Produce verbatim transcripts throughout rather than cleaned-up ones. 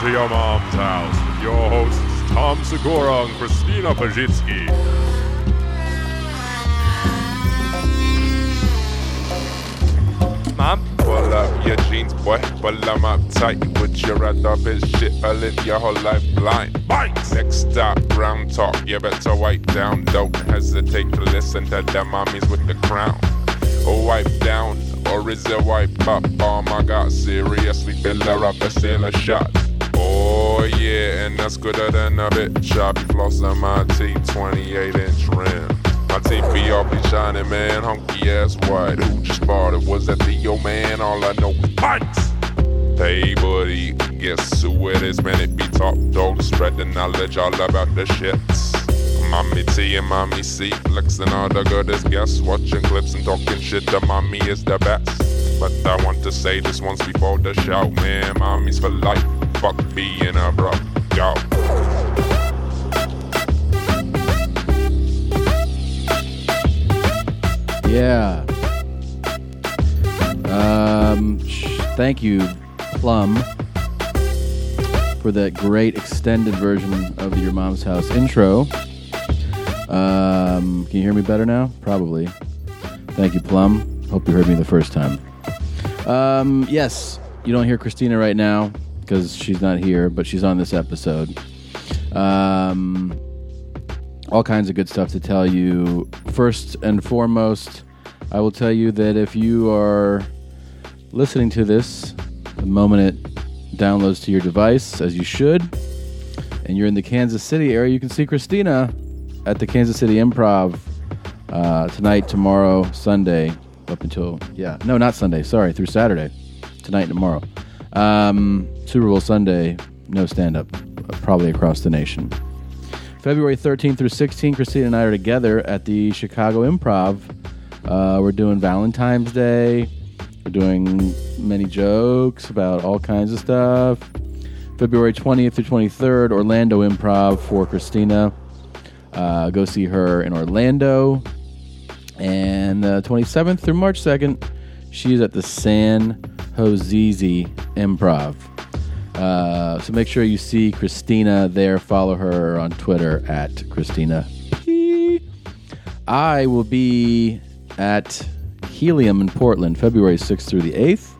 to your mom's house with your hosts Tom Segura and Christina Pajitsky. Mom? Pull up your jeans, boy, pull them up tight. Would you rather be shit or live your whole life blind? Bites! Next stop, ground talk, you better wipe down. Don't hesitate to listen to the mommies with the crown. Or wipe down, or is it wipe up? Oh my god, seriously, fill her up a sailor shot. Oh yeah, and that's gooder than a bitch. I be flossing my T twenty-eight inch rim. My teeth be all be shining, man, hunky ass white. Who just bought it? Was that the old man? All I know is bites. Hey buddy, guess who it is, man? It be Top Dog, spread the knowledge all about the shits. Mommy T and Mommy C, flexing all the goodest guests, watching clips and talking shit. The mommy is the best. But I want to say this once before the show, man. Mommy's for life, fuck being a bro. Yo. Yeah. Um, sh- thank you, Plum, for that great extended version of the Your Mom's House intro. Um, can you hear me better now? Probably. Thank you, Plum. Hope you heard me the first time. Um, yes, you don't hear Christina right now because she's not here, but she's on this episode. Um, all kinds of good stuff to tell you. First and foremost, I will tell you that if you are listening to this the moment it downloads to your device, as you should, and you're in the Kansas City area, you can see Christina at the Kansas City Improv uh, tonight, tomorrow, Sunday, up until, yeah, no, not Sunday, sorry, through Saturday, tonight and tomorrow. Um, Super Bowl Sunday, no stand-up, probably across the nation. February thirteenth through sixteenth, Christina and I are together at the Chicago Improv. Uh, we're doing Valentine's Day. We're doing many jokes about all kinds of stuff. February twentieth through twenty-third, Orlando Improv for Christina. Uh, go see her in Orlando. And uh, twenty-seventh through March second, she's at the San Jose Improv. Uh, so make sure you see Christina there. Follow her on Twitter at Christina P. I will be at Helium in Portland, February sixth through the eighth.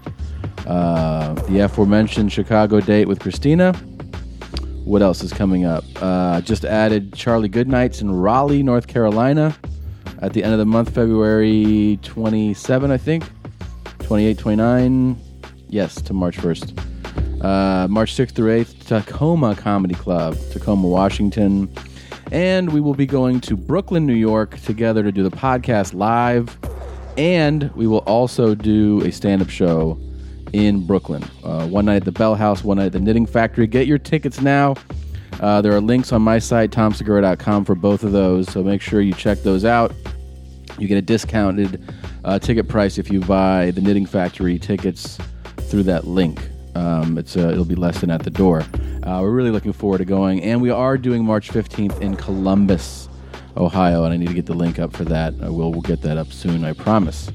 Uh, the aforementioned Chicago date with Christina. What else is coming up? Uh, just added Charlie Goodnights in Raleigh, North Carolina at the end of the month, February twenty-seventh, I think. twenty-eight, twenty-nine. Yes, to March first. Uh, March sixth through eighth, Tacoma Comedy Club, Tacoma, Washington. And we will be going to Brooklyn, New York together to do the podcast live. And we will also do a stand-up show in Brooklyn. Uh, one night at the Bell House, one night at the Knitting Factory. Get your tickets now. Uh, there are links on my site, tom segura dot com, for both of those. So make sure you check those out. You get a discounted uh, ticket price if you buy the Knitting Factory tickets through that link. Um, it's uh, it'll be less than at the door. Uh, we're really looking forward to going, and we are doing March fifteenth in Columbus, Ohio, and I need to get the link up for that. I will we'll get that up soon, I promise.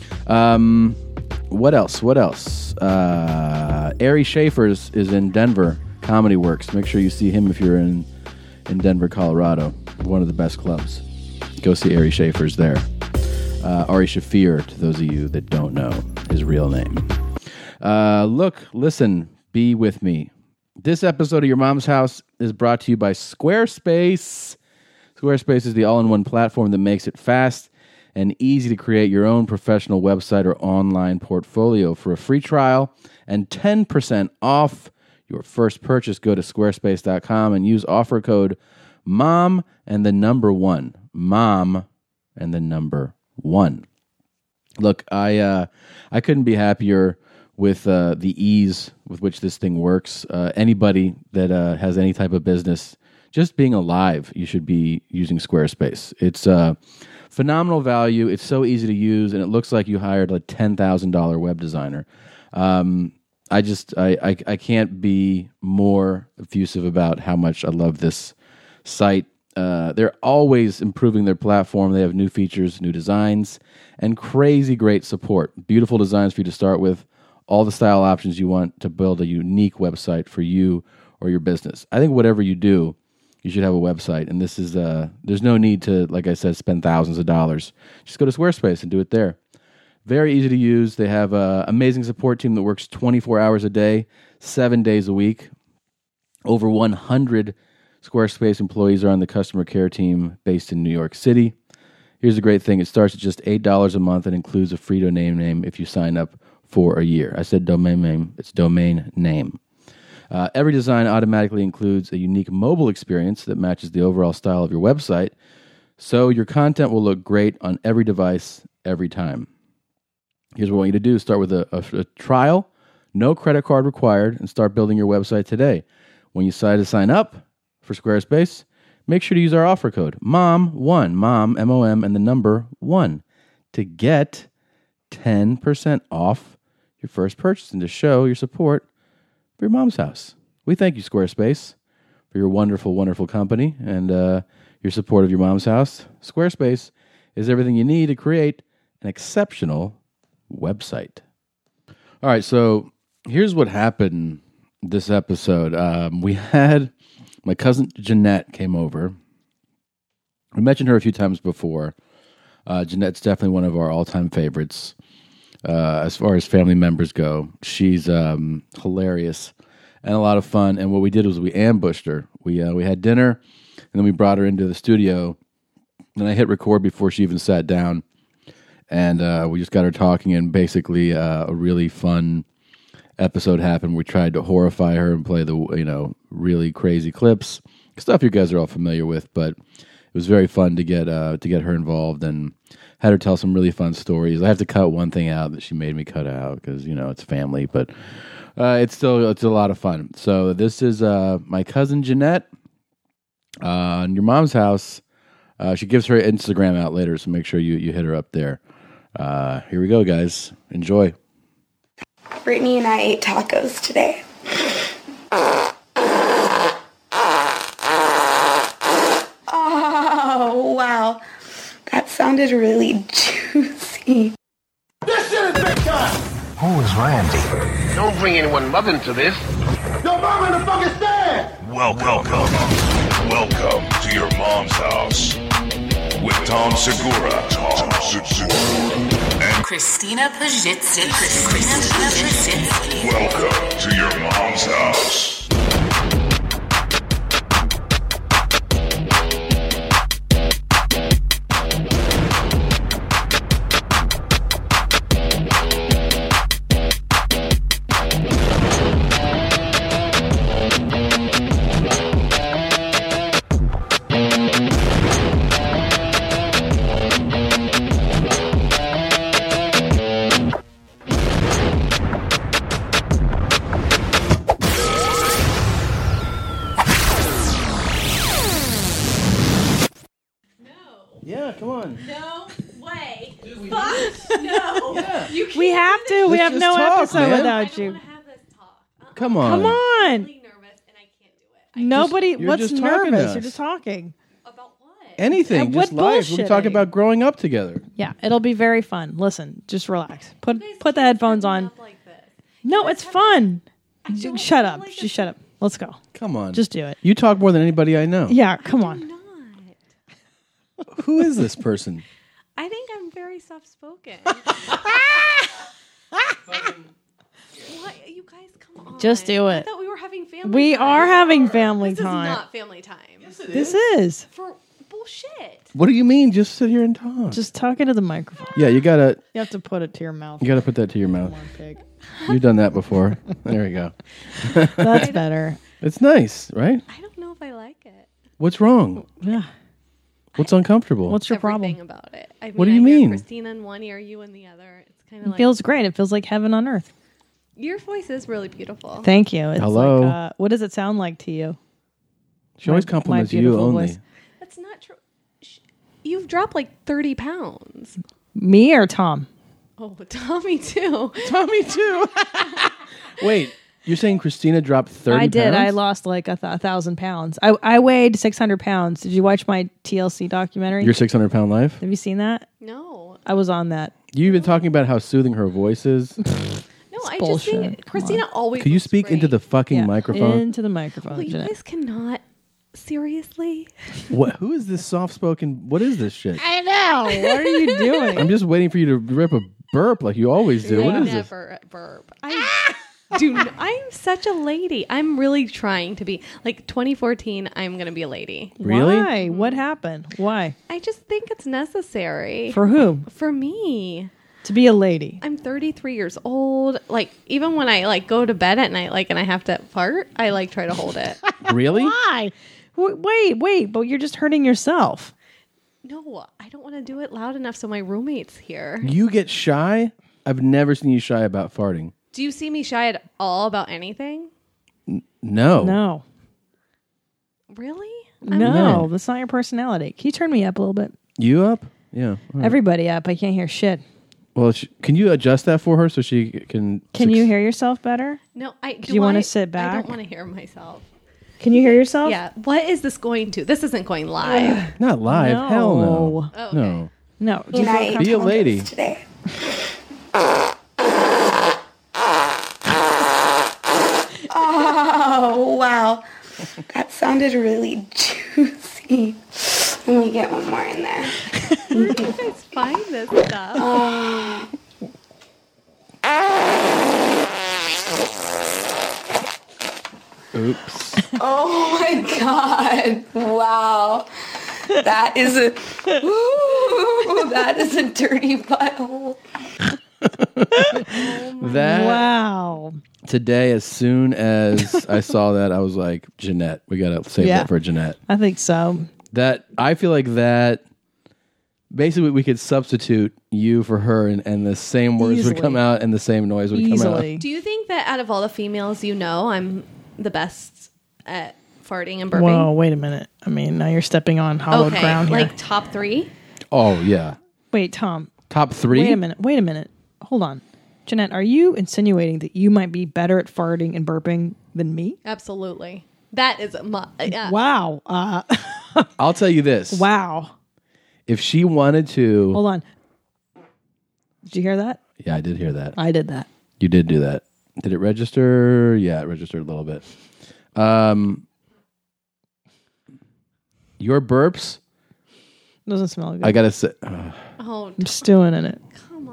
Um, what else? What else? Uh, Ari Schaefer's is in Denver, Comedy Works. Make sure you see him if you're in in Denver, Colorado. One of the best clubs. Go see Ari Schaefer's there. Uh, Ari Shafir, to those of you that don't know his real name. Uh, look, listen, be with me. This episode of Your Mom's House is brought to you by Squarespace. Squarespace is the all-in-one platform that makes it fast and easy to create your own professional website or online portfolio. For a free trial and ten percent off your first purchase, go to squarespace dot com and use offer code MOM and the number one. MOM and the number one. Look, I uh, I couldn't be happier with uh, the ease with which this thing works. Uh, anybody that uh, has any type of business, just being alive, you should be using Squarespace. It's uh, phenomenal value. It's so easy to use, and it looks like you hired a ten thousand dollars web designer. Um, I just, I, I, I can't be more effusive about how much I love this site. Uh, they're always improving their platform. They have new features, new designs, and crazy great support. Beautiful designs for you to start with. All the style options you want to build a unique website for you or your business. I think whatever you do, you should have a website. And this is, uh, there's no need to, like I said, spend thousands of dollars. Just go to Squarespace and do it there. Very easy to use. They have an amazing support team that works twenty-four hours a day, seven days a week. Over one hundred Squarespace employees are on the customer care team based in New York City. Here's the great thing. It starts at just eight dollars a month and includes a free domain name if you sign up for a year. I said domain name. It's domain name. Uh, every design automatically includes a unique mobile experience that matches the overall style of your website, so your content will look great on every device every time. Here's what I want you to do. Start with a, a, a trial, no credit card required, and start building your website today. When you decide to sign up for Squarespace, make sure to use our offer code, M O M one, MOM, M O M, and the number one, to get ten percent off your first purchase and to show your support for your mom's house. We thank you, Squarespace, for your wonderful, wonderful company and uh, your support of your mom's house. Squarespace is everything you need to create an exceptional website. All right, so here's what happened this episode. Um, we had my cousin Jeanette came over. I mentioned her a few times before. Uh, Jeanette's definitely one of our all-time favorites uh, as far as family members go. She's um, hilarious and a lot of fun. And what we did was we ambushed her. We uh, we had dinner, and then we brought her into the studio. And I hit record before she even sat down. And uh, we just got her talking, and basically uh, a really fun episode happened. We tried to horrify her and play the, you know, really crazy clips, stuff you guys are all familiar with. But it was very fun to get uh, to get her involved and had her tell some really fun stories. I have to cut one thing out that she made me cut out because, you know, it's family, but uh, it's still it's a lot of fun. So this is uh, my cousin Jeanette uh, on your mom's house. Uh, she gives her Instagram out later, so make sure you, you hit her up there. Uh, here we go, guys. Enjoy. Brittany and I ate tacos today. Oh, wow. That sounded really juicy. This shit is big time! Who is Randy? Don't bring anyone mother into this. Your mom in the fucking stand! Welcome, welcome to your mom's house with Tom Segura, Tom Segura, and Christina Pajitsky. Christina Pajitsky. Welcome to your mom's house. We have to. We have just no talk, episode man. without you. Come on. Come on. I'm really nervous and I can't do it. I Nobody. Just- you're what's just talking to nervous? us. You're just talking. About what? Anything, Uh, just what life. We'll be talking bullshitting? about growing up together. Yeah, it'll be very fun. Listen, just relax. Put You guys put the can't headphones set me on. up like this. No, it's fun. don't Shut feel up. like Just this- shut up. Let's go. Come on. Just do it. You talk more than anybody I know. Yeah, come on. Not. Who is this person? I think I'm very soft-spoken. What? You guys, come on. Just do I it. thought we were having family We time. are having family This time. is not family time. This is. For bullshit. What do you mean? Just sit here and talk. Just talk into the microphone. yeah, you gotta You have to put it to your mouth. you gotta put that to your mouth. Come on, pig. You've done that before. There we go. That's better. It's nice, right? I don't know if I like it. What's wrong? Yeah. What's uncomfortable? What's your Everything problem? about it. I mean, What do you I hear mean? Christina in one ear, you in the other. It's kind of It like feels great. It feels like heaven on earth. your voice is really beautiful. Thank you. It's Hello. Like, uh, what does it sound like to you? She always my- compliments my you beautiful only. voice. That's not true. Sh- You've dropped like thirty pounds. Me or Tom? Oh, Tommy too. Tommy too. Wait, you're saying Christina dropped thirty? I did. pounds? I lost like a, th- a thousand pounds. I, I weighed six hundred pounds. Did you watch my T L C documentary? Your six hundred pound life. Have you seen that? No. I was on that. You even talking about how soothing her voice is. No, I I bullshit. just think Christina always. Could you looks speak great. into the fucking Yeah, microphone? Into the microphone. Well, you Jeanette. guys cannot. Seriously? What? Who is this soft-spoken? What is this shit? I know. What are you doing? I'm just waiting for you to rip a burp like you always do. What I is this? never burp. I do. n- I'm such a lady. I'm really trying to be like twenty fourteen. I'm gonna be a lady. Really? Why? What happened? Why? I just think it's necessary For who? for me. To be a lady. I'm thirty-three years old. Like even when I like go to bed at night, like and I have to fart, I like try to hold it. Really? Why? W- Wait, wait, but you're just hurting yourself. No, I don't want to do it loud enough so my roommate's here. You get shy? I've never seen you shy about farting. Do you see me shy at all about anything? No. No. Really? No, No. that's not your personality. Can you turn me up a little bit? You up? Yeah. all right. Everybody up. I can't hear shit. Well, sh- can you adjust that for her so she can? Can suc- you hear yourself better? No, I. Do you wanna sit I back? don't want to hear myself. Can you hear yourself? Yeah. What is this going to? This isn't going live. Not live. No. Hell no. Oh, okay. No. No. Do you feel Be a comfortable? lady. Today. Oh, wow. That sounded really juicy. Let me get one more in there. Where do you guys find this stuff? Um, Oops. oh my God. Wow. That is a ooh, that is a dirty butthole. That Wow. today, as soon as I saw that, I was like, Jeanette, we gotta save Yeah. that for Jeanette. I think so. That I feel like that. Basically, we could substitute you for her, and, and the same words would Easily. come out, and the same noise would come Easily. out. Do you think that out of all the females you know, I'm the best at farting and burping? Whoa, wait a minute. I mean, now you're stepping on hollowed okay, ground here. like top three. Oh yeah, Wait, Tom. top three. Wait a minute. Wait a minute. Hold on. Jeanette, are you insinuating that you might be better at farting and burping than me? Absolutely. That is my. Yeah. Wow. Uh, I'll tell you this. wow. If she wanted to, Hold on. Did you hear that? yeah, I did hear that. I did that. You did do that. Did it register? Yeah, it registered a little bit. Um, your burps. Doesn't smell good. I gotta say, uh, Oh, I'm stewing in it. come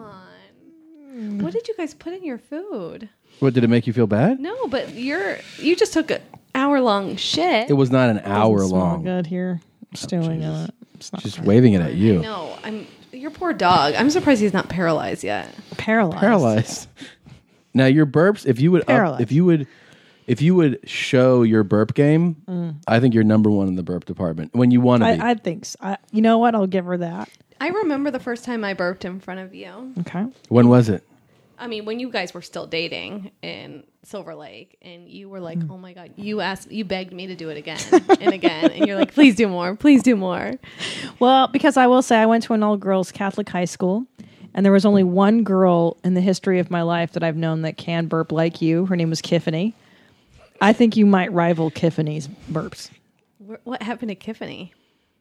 on. What did you guys put in your food? what did it make you feel bad? No, but you're you just took an hour long shit. It was not an hour Doesn't smell long. good here. I'm stewing in it. It's not Just waving it at you. No, I'm your poor dog. I'm surprised he's not paralyzed yet. paralyzed. Paralyzed. Now your burps. If you would, up, Paralyzed. if you would, if you would show your burp game, Mm. I think you're number one in the burp department when you want to be. I, I think so. I, you know what? I'll give her that. I remember the first time I burped in front of you. Okay. when was it? I mean, when you guys were still dating in Silver Lake, and you were like, "Oh my god," you asked, you begged me to do it again and again, and you're like, "Please do more, please do more." Well, because I will say I went to an all girls Catholic high school, and there was only one girl in the history of my life that I've known that can burp like you. Her name was Kiffany. I think you might rival Kiffany's burps. Wh- What happened to Tiffany?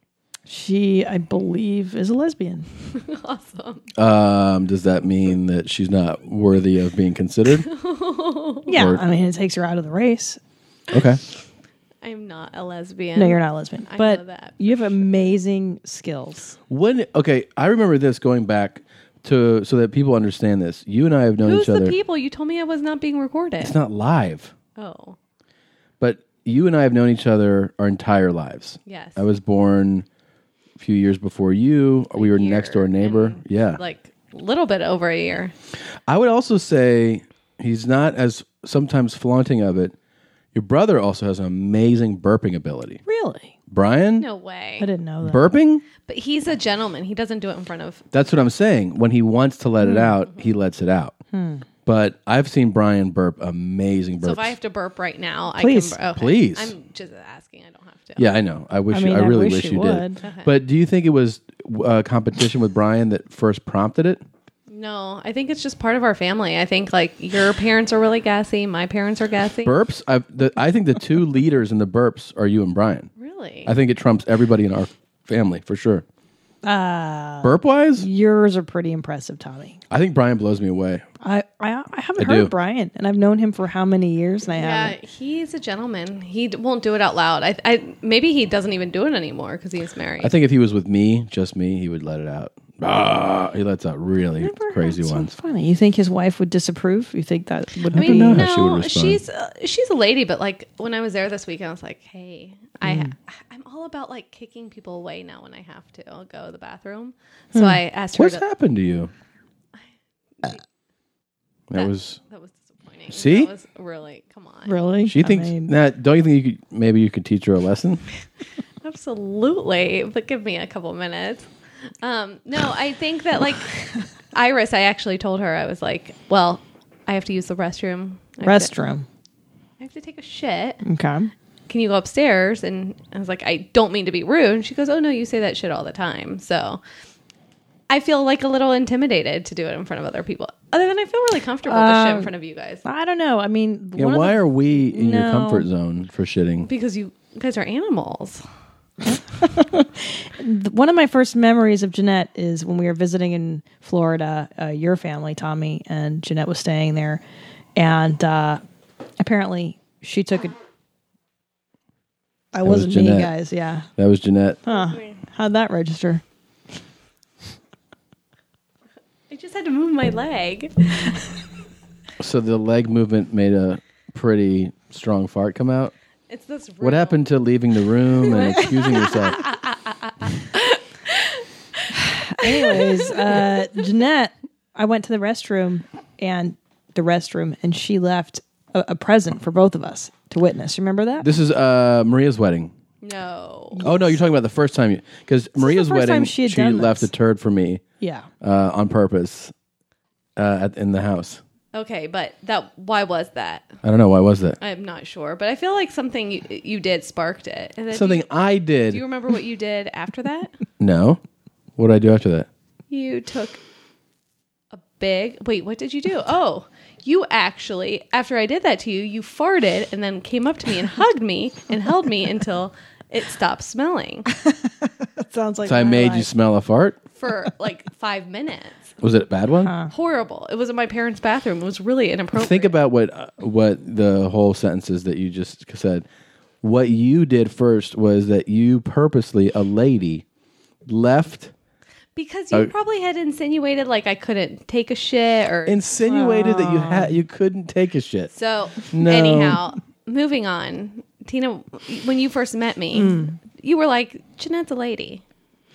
She, I believe, is a lesbian. Awesome. Um, does that mean that she's not worthy of being considered? Yeah, Or- I mean, it takes her out of the race. Okay. I'm not a lesbian. No, you're not a lesbian, I but know that. you have amazing skills. When okay, I remember this going back to so that people understand this. You and I have known Who's each other. the people? You told me I was not being recorded. It's not live, Oh, but you and I have known each other our entire lives. yes. I was born a few years before you. we were next door neighbor. Yeah. Like a little bit over a year. I would also say he's not as sometimes flaunting of it. Your brother also has an amazing burping ability. Really? Brian? No way. I didn't know that. Burping? But he's a gentleman. He doesn't do it in front of. That's what I'm saying. When he wants to let it out, he lets it out. Hmm. But I've seen Brian burp amazing burps. So if I have to burp right now, Please. I can. bur- okay. Please. I'm just asking. I don't have to. Yeah, I know. I wish. I I, mean, I really wish wish, you you, would. did. Okay. But do you think it was uh, competition with Brian that first prompted it? No, I think it's just part of our family. I think like your parents are really gassy. My parents are gassy. Burps. I've, the, I think the two leaders in the burps are you and Brian. Really? I think it trumps everybody in our family for sure. Uh, Burp wise, yours are pretty impressive, Tommy. I think Brian blows me away. I I, I haven't I heard do. Brian, and I've known him for how many years, and I Yeah, haven't. he's a gentleman. He d- won't do it out loud. I, I maybe he doesn't even do it anymore because he's married. I think if he was with me, just me, he would let it out. Ah, he lets out really crazy That's so ones. funny. You think his wife would disapprove? You think that would I be? mean, know how no, she would respond. she's uh, she's a lady, but like when I was there this weekend, I was like, hey, Mm. I I'm all about like kicking people away now when I have to. I'll go to the bathroom. So Hmm. I asked her. What's to, happened to you? That, That- was. that was disappointing. See? That was really come on. Really? She I thinks. mean- Nah, don't you think you could, maybe you could teach her a lesson? Absolutely, but give me a couple minutes. Um, no, I think that like Iris, I actually told her I was like, well, I have to use the restroom. I have to- Restroom. I have to take a shit. Okay. Can you go upstairs? And I was like, I don't mean to be rude. And she goes, oh no, you say that shit all the time. So I feel like a little intimidated to do it in front of other people. Other than I feel really comfortable to shit in Um, front of you guys. I don't know. I mean, Yeah, one of why the- are we in your No. comfort zone for shitting? Because you guys are animals. One of my first memories of Jeanette is when we were visiting in Florida, uh, your family, Tommy, and Jeanette was staying there. And uh, apparently she took a. I That was wasn't me, Jeanette. guys. Yeah. That was Jeanette. Huh. How'd that register? I just had to move my leg. So the leg movement made a pretty strong fart come out. It's this. What happened to leaving the room and excusing yourself? Anyways, uh, Jeanette, I went to the restroom and the restroom, and she left a, a present for both of us to witness. Remember that? This is uh, Maria's wedding. No. Oh no, you're talking about the first time you because Maria's first wedding. time she had done left this. a turd for me. Yeah. uh, on purpose uh, at, in the house. Okay, but that why was that? I don't know why was that. I'm not sure, but I feel like something you, you did sparked it. And then Something do you, I did. Do you remember what you did after that? No, what did I do after that? You took a big. Wait, what did you do? Oh, you actually, after I did that to you, you farted and then came up to me and hugged me and held me until it stopped smelling That sounds like So I my made life. you smell a fart. for like five minutes. Was it a bad one? Horrible. It was in my parents' bathroom. It was really inappropriate. Think about what uh, what the whole sentences that you just said. What you did first was that you purposely, a lady, left because you Uh, probably had insinuated like I couldn't take a shit or insinuated that you had you couldn't take a shit. So No. anyhow, moving on. Tina, when you first met me, Mm. you were like, Jeanette's a lady.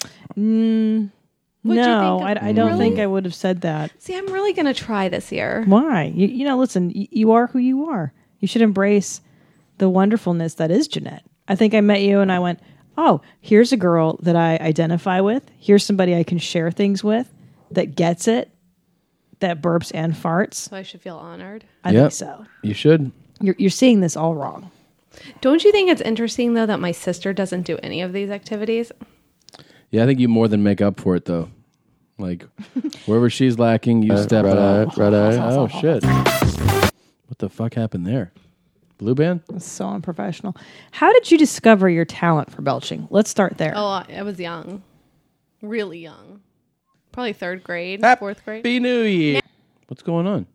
Mm, What'd you no, think of- I, I don't Really? think I would have said that. See, I'm really going to try this year. Why? You, you know, listen, y- you are who you are. You should embrace the wonderfulness that is Jeanette. I think I met you and I went, oh, here's a girl that I identify with. Here's somebody I can share things with that gets it, that burps and farts. So I should feel honored. I Yep. think so. You should. You're, you're seeing this all wrong. Don't you think it's interesting, though, that my sister doesn't do any of these activities? Yeah, I think you more than make up for it though. Like wherever she's lacking, you step right up. eye, Right eye. Oh shit! What the fuck happened there? Blue band? It's so unprofessional. How did you discover your talent for belching? Let's start there. Oh, I I was young. Really young. Probably third grade, fourth grade. Happy New Year. What's going on?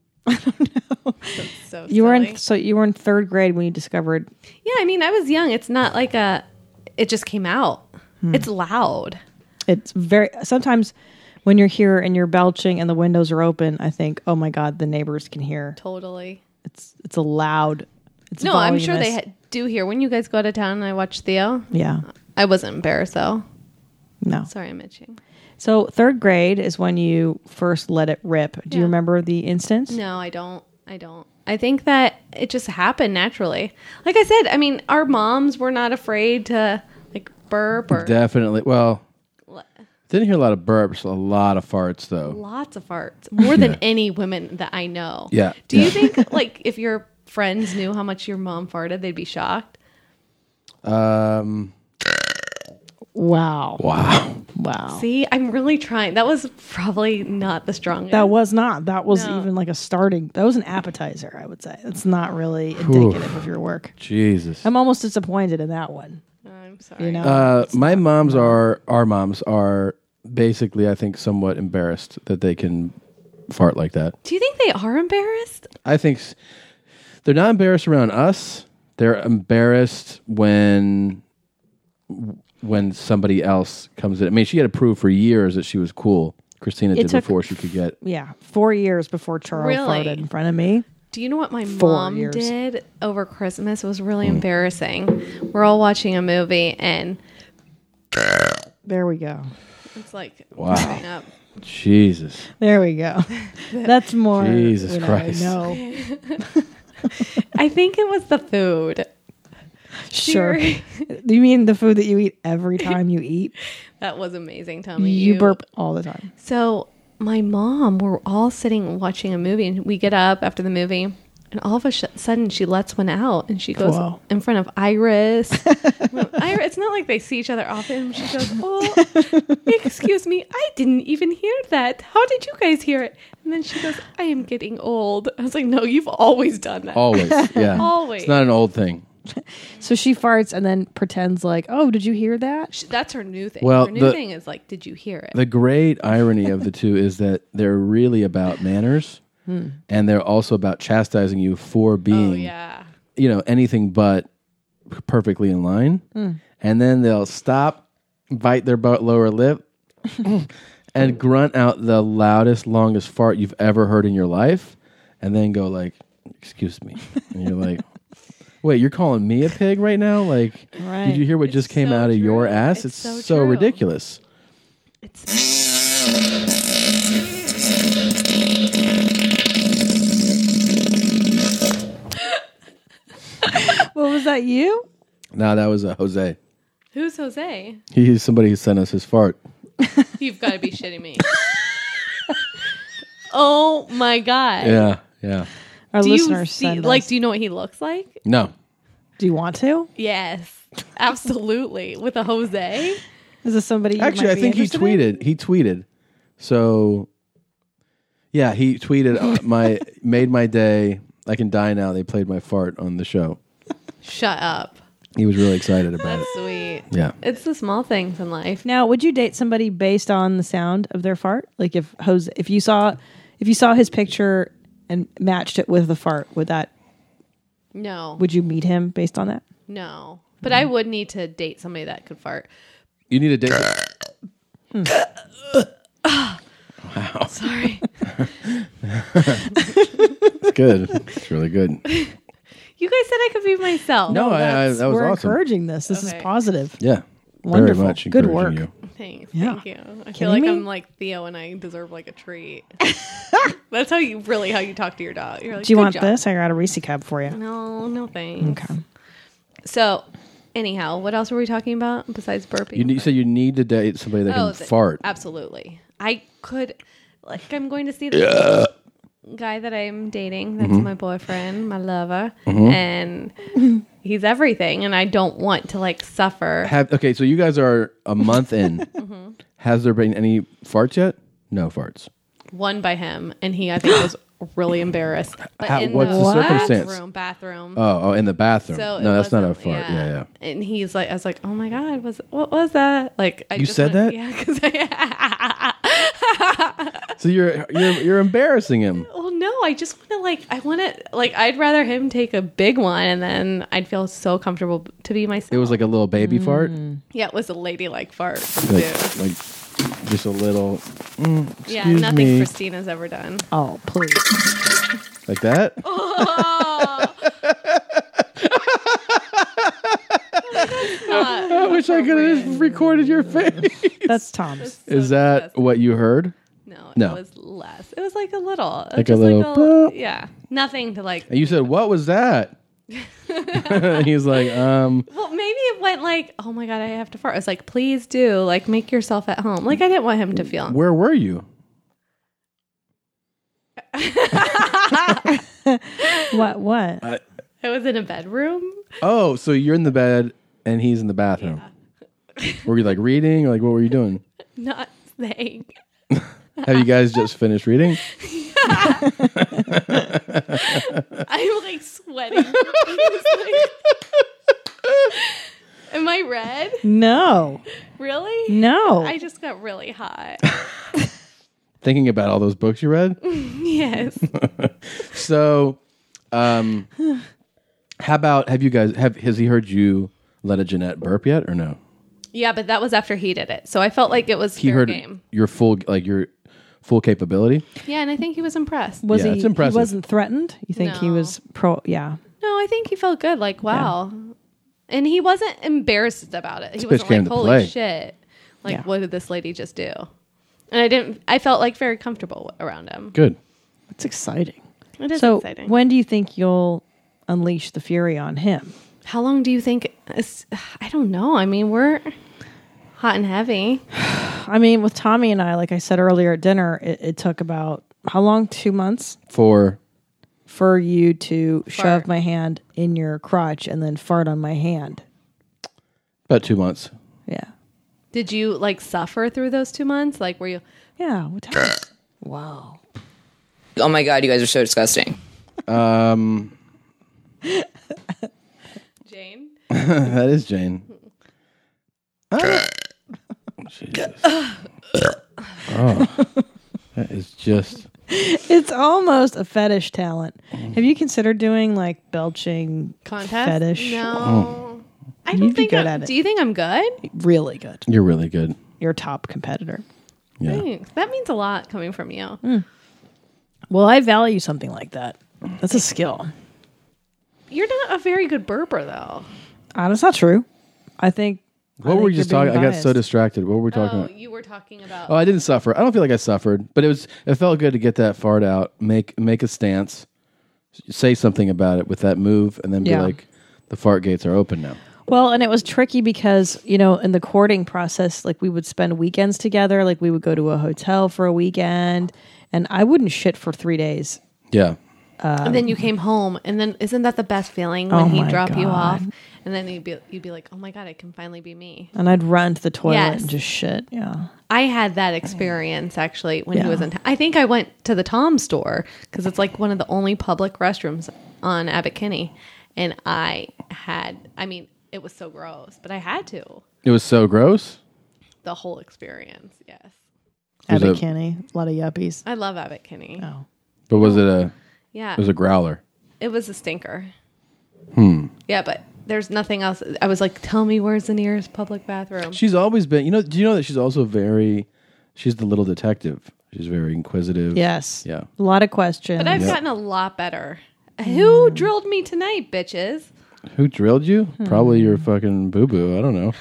So you were silly. in so you were in third grade when you discovered. Yeah, I mean, I was young. It's not like a, it just came out. Hmm. It's loud. It's very sometimes when you're here and you're belching and the windows are open. I think, oh my god, the neighbors can hear. Totally. It's it's a loud. It's No, I'm sure they voluminous. ha- do hear. When you guys go to town and I watch Theo. Yeah. I wasn't embarrassed, though. No. Sorry, I'm itching. So third grade is when you first let it rip. Do you Yeah. remember the instance? No, I don't. I don't. I think that it just happened naturally. Like I said, I mean, our moms were not afraid to like burp or Definitely. Well, didn't hear a lot of burps, a lot of farts though. lots of farts. More than any women that I know. Yeah. Do you Yeah. think like if your friends knew how much your mom farted, they'd be shocked? Um. Wow. Wow. Wow. See, I'm really trying. That was probably not the strongest. That was not. That was No. even like a starting. That was an appetizer, I would say. It's not really indicative of your work. Jesus. I'm almost disappointed in that one. I'm sorry. You know, Uh, my moms are our moms are basically, I think, somewhat embarrassed that they can fart like that. Do you think they are embarrassed? I think s- they're not embarrassed around us. They're embarrassed when when somebody else comes in. I mean, she had to prove for years that she was cool. Christina It did took- before she could get. Yeah, four years before Charles Really? farted in front of me. Do you know what my Four mom years. did over Christmas? It was really Hmm. embarrassing. We're all watching a movie and There we go. it's like Wow. coming up. Jesus. There we go. That's more. Jesus you know, Christ. No. I think it was the food. Sure. Seri- You mean the food that you eat every time you eat? That was amazing, Tommy. You burp all the time. So my mom, we're all sitting watching a movie, and we get up after the movie, and all of a sh- sudden she lets one out, and she goes Whoa. in front of Iris. Well, Iris. It's not like they see each other often. She goes, "Oh, excuse me, I didn't even hear that. How did you guys hear it?" And then she goes, "I am getting old." I was like, "No, you've always done that. Always. Yeah. Always." It's not an old thing. So she farts and then pretends like, "Oh, did you hear that?" She- That's her new thing. Well, her new the- thing is like, "Did you hear it?" The great irony of the two is that they're really about manners, Hmm. and they're also about chastising you for being, Oh yeah. you know, anything but perfectly in line. Mm. And then they'll stop, bite their butt lower lip, and grunt out the loudest, longest fart you've ever heard in your life, and then go like, "Excuse me," and you're like. Wait, you're calling me a pig right now? Like, Right. did you hear what just came so out of your true. ass? It's It's, so so true. ridiculous. What was that? You? No, that was uh, Jose. Who's Jose? He's somebody who sent us his fart. You've got to be shitting me. Oh my god. Yeah, yeah. Our Do you listeners see, send like, us. do you know what he looks like? No. Do you want to? Yes, absolutely. With a Jose. Is this somebody? You Actually, might I be think he interested in? tweeted. He tweeted. So, yeah, he tweeted uh, my made my day. I can die now. They played my fart on the show. Shut up. He was really excited about That's it. sweet. Yeah. It's the small things in life. Now, would you date somebody based on the sound of their fart? Like if Jose, if you saw, if you saw his picture and matched it with the fart, would that? No. Would you meet him based on that? No. But I would need to date somebody that could fart. You need a date. Wow. Sorry. It's good. It's really good. You guys said I could be myself. No, I, I, That's- that was we're awesome. encouraging this. This Okay. is positive. Yeah. Wonderful. Very much Good encouraging work. you. Thanks. Yeah. Thank you. I feel Kidding like me? I'm like Theo and I deserve like a treat. That's how you really how you talk to your dog. You're like, Do you "Good want job." this? I got a Reese cup for you. No, no thanks. Okay. So, anyhow, what else were we talking about besides burping? You, need, you said you need to date somebody that Oh, can th- fart. Absolutely. I could, like, I'm going to see the guy that I'm dating. That's Mhm. my boyfriend, my lover, Mhm. and he's everything. And I don't want to like suffer. Have, okay, so you guys are a month in. Mm-hmm. Has there been any farts yet? No farts. One by him, and he I think was really embarrassed. But How- in what's the, the circumstance? bathroom, bathroom. Oh, oh, in the bathroom. So it no, that's not a wasn't- fart. Yeah, yeah. And he's like, I was like, oh my god, was what was that? Like, I You just said went- that? Yeah, because I. So you're you're you're embarrassing him. Well, no, I just want to like, I want to like, I'd rather him take a big one, and then I'd feel so comfortable to be myself. It was like a little baby fart. Yeah, it was a ladylike fart. Like, Dude. like just a little. Mm, Yeah, excuse nothing me. Christina's ever done. Oh, please. Like that. I wish I could have just recorded your face. That's Tom's. Is that what you heard? No, No. it was less. It was like a little, Like a just little like boop. yeah, nothing to like. And you said, "What was that?" He's like, "Um, Well, maybe it went like, oh my god, I have to fart. I was like, please do, like, make yourself at home. Like, I didn't want him to feel. where were you?" What? What? I, I was in a bedroom. oh, so you're in the bed and he's in the bathroom. Were you like reading, or like what were you doing? Not saying. Have you guys just finished reading? I'm like sweating. It's like- and my I red? No. Really? No. I just got really hot. Thinking about all those books you read? Yes. So, um, how about, have you guys, have has he heard you let a Jeanette burp yet or no? Yeah, but that was after he did it. So I felt like it was He fair heard game. your full, like your full capability? Yeah, and I think he was impressed. Was Yeah, he? it's impressive. He wasn't threatened. You think he No. was pro? Yeah. No, I think he felt good. Like, wow. And he wasn't embarrassed about it. He This bitch wasn't came like, to holy play. shit. Like, Yeah. what did this lady just do? And I didn't, I felt like very comfortable around him. Good. That's exciting. It is so exciting. when do you think you'll unleash the fury on him? How long do you think? It's, I don't know. I mean, we're hot and heavy. I mean, with Tommy and I, like I said earlier at dinner, it, it took about how long? Two months For, for you to Fart. shove my hand in your crotch and then fart on my hand. about two months. Yeah. Did you like suffer through those two months? Like, were you? Yeah. What happened? Wow. Oh my god, you guys are so disgusting. Um, Jane? that is Jane. Ah. Jesus. Oh, that is just. It's almost a fetish talent. Have you considered doing like belching Contest? fetish? No. I don't You'd be think good I'm, at it. Do you think I'm good? Really good. You're really good. You're a top competitor. Yeah. Thanks. That means a lot coming from you. Well, I value something like that. That's a skill. You're not a very good burper, though. Uh, that's not true. I think. What I were think we just you're being talking? I got so biased. distracted. What were we talking Oh, about? you were talking about. Oh, I didn't suffer. I don't feel like I suffered, but it was. It felt good to get that fart out, make make a stance, say something about it with that move, and then be Yeah. like, the fart gates are open now. Well, and it was tricky because, you know, in the courting process, like we would spend weekends together, like we would go to a hotel for a weekend, and I wouldn't shit for three days. Yeah. and then you came home, and then isn't that the best feeling when Oh he'd my drop you God. off, and then you'd be you'd be like, oh my god, I can finally be me. And I'd run to the toilet Yes. and just shit. Yeah. I had that experience actually when Yeah. he was in. T- I think I went to the Tom store because it's like one of the only public restrooms on Abbot Kinney, and I had. I mean, it was so gross, but I had to. It was so gross. The whole experience, yes. Was Abbott it- Kinney, a lot of yuppies. I love Abbot Kinney. Oh. But was it a? Yeah. It was a growler. It was a stinker. Hmm. Yeah, but there's nothing else. I was like, tell me where's the nearest public bathroom. She's always been. You know? Do you know that she's also very? She's the little detective. She's very inquisitive. Yes. Yeah. A lot of questions. But I've Yep. gotten a lot better. Who drilled me tonight, bitches? Who drilled you? Hmm. Probably your fucking boo boo. I don't know.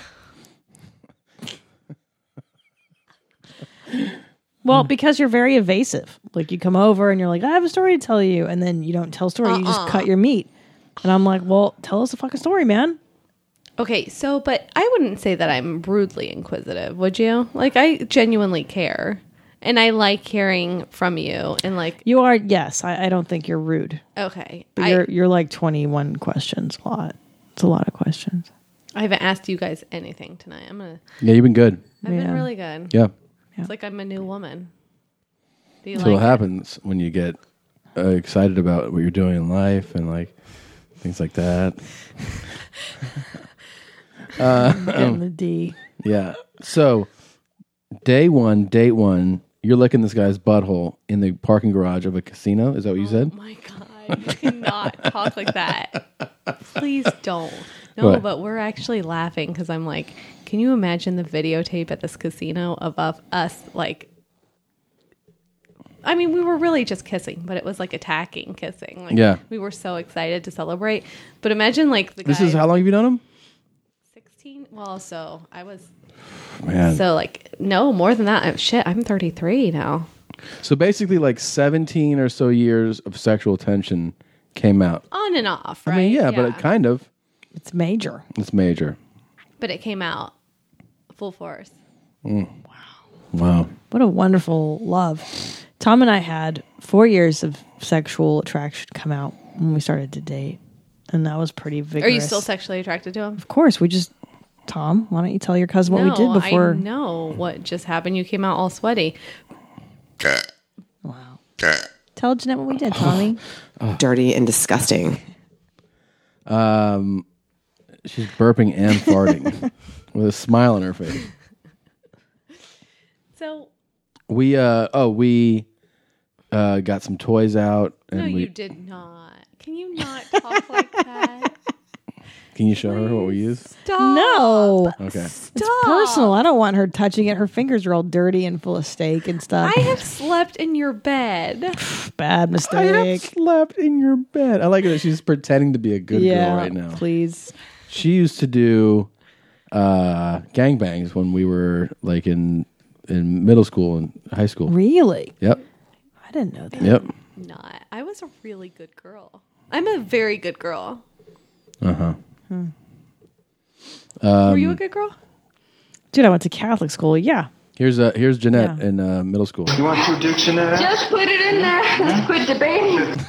Well, because you're very evasive. Like you come over and you're like, I have a story to tell you, and then you don't tell a story. You just Uh-uh. cut your meat. And I'm like, well, tell us a fucking story, man. Okay, so, but I wouldn't say that I'm rudely inquisitive, would you? Like, I genuinely care. And I like hearing from you. And, like, You are, yes. I, I don't think you're rude, okay. but I, you're you're like twenty-one questions. A lot. It's a lot of questions. I haven't asked you guys anything tonight. I'm going to, Yeah, you've been good. I've Yeah. been really good. Yeah. It's like I'm a new woman. Do you That's like what it? happens when you get uh, excited about what you're doing in life and like things like that. uh, Getting the D. Yeah. So, day one, date one, you're licking this guy's butthole in the parking garage of a casino. Is that what you said? Oh my God. You cannot talk like that. Please don't. No, What? but we're actually laughing because I'm like, can you imagine the videotape at this casino of, of us like, I mean, we were really just kissing, but it was like attacking kissing. Like, Yeah. we were so excited to celebrate. But imagine like the This guy is how long have you known him? sixteen. Well, so I was Man. so like no more than that. Oh, shit, I'm thirty-three now. So basically, like seventeen or so years of sexual tension came out. On and off, right? I mean, yeah, but it kind of. It's major. It's major. But it came out full force. Mm. Wow. What a wonderful love. Tom and I had four years of sexual attraction come out when we started to date. And that was pretty vigorous. Are you still sexually attracted to him? Of course. We just, Tom, why don't you tell your cousin what we did before? I know what just happened. You came out all sweaty. Wow. Tell Jeanette what we did, Tommy. Dirty and disgusting. Um, She's burping and farting with a smile on her face. So we uh oh we uh got some toys out and no, we, you did not. Can you not talk like that? Can you show her what we use? Stop. No. Okay. It's personal. I don't want her touching it. Her fingers are all dirty and full of steak and stuff. I have slept in your bed. Bad I have mistake. slept in your bed. I like it that she's pretending to be a good yeah, girl right now. Please. She used to do uh, gangbangs when we were like in in middle school and high school. Really? Yep. I didn't know that. Yep. Not. I was a really good girl. I'm a very good girl. Uh huh. Hmm. Um, Were you a good girl? Dude, I went to Catholic school. Yeah. Here's uh, here's Jeanette Yeah. in uh, middle school. You want two dicks in that? Just put it in there. Let's quit debating.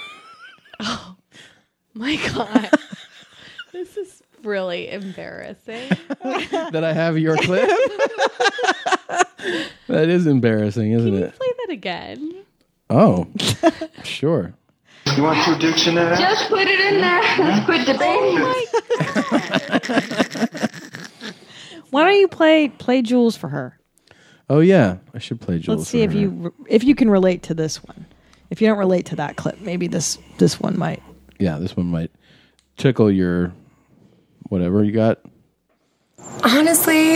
My God. This is really embarrassing. That I have your clip. That is embarrassing, isn't Can you it? play that again? Oh, sure. You want two dicks in that? Just put it in there. Let's quit debating. Why don't you play play Jules for her? Oh yeah, I should play Jules. Let's see for if her. you if you can relate to this one. If you don't relate to that clip, maybe this this one might. Yeah, this one might tickle your whatever you got. Honestly,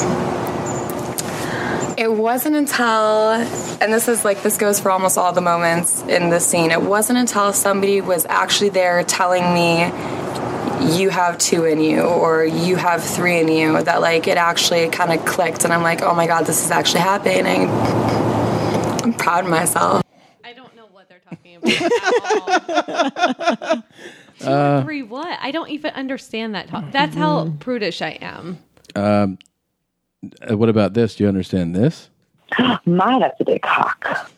it wasn't until, and this is like, this goes for almost all the moments in this scene, it wasn't until somebody was actually there telling me, you have two in you, or you have three in you, that like it actually kind of clicked, and I'm like, oh my God, this is actually happening. I'm proud of myself. I don't know what they're talking about at all. Two Uh, or three what? I don't even understand that talk. That's how prudish I am. Um, uh, what about this? Do you understand this? My, that's a big cock.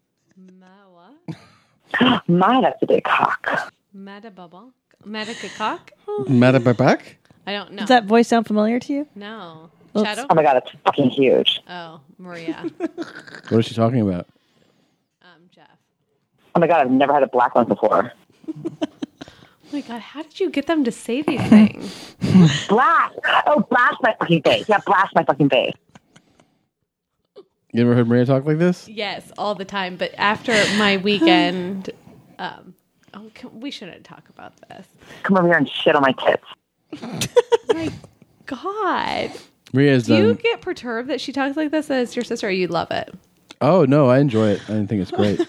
My, that's a big cock. Madabubble? Madakakak? Madababak? I don't know. Does that voice sound familiar to you? No. Oops. Shadow? Oh my God, it's fucking huge. Oh, Maria. What is she talking about? Oh my God, I've never had a black one before. Oh my God, how did you get them to say these things? Blast! Oh, blast my fucking face. Yeah, blast my fucking face. You ever heard Maria talk like this? Yes, all the time. But after my weekend, um, oh, can, we shouldn't talk about this. Come over here and shit on my tits. My God. Maria's Do you done. get perturbed that she talks like this as your sister, or you love it? Oh no, I enjoy it. I think it's great.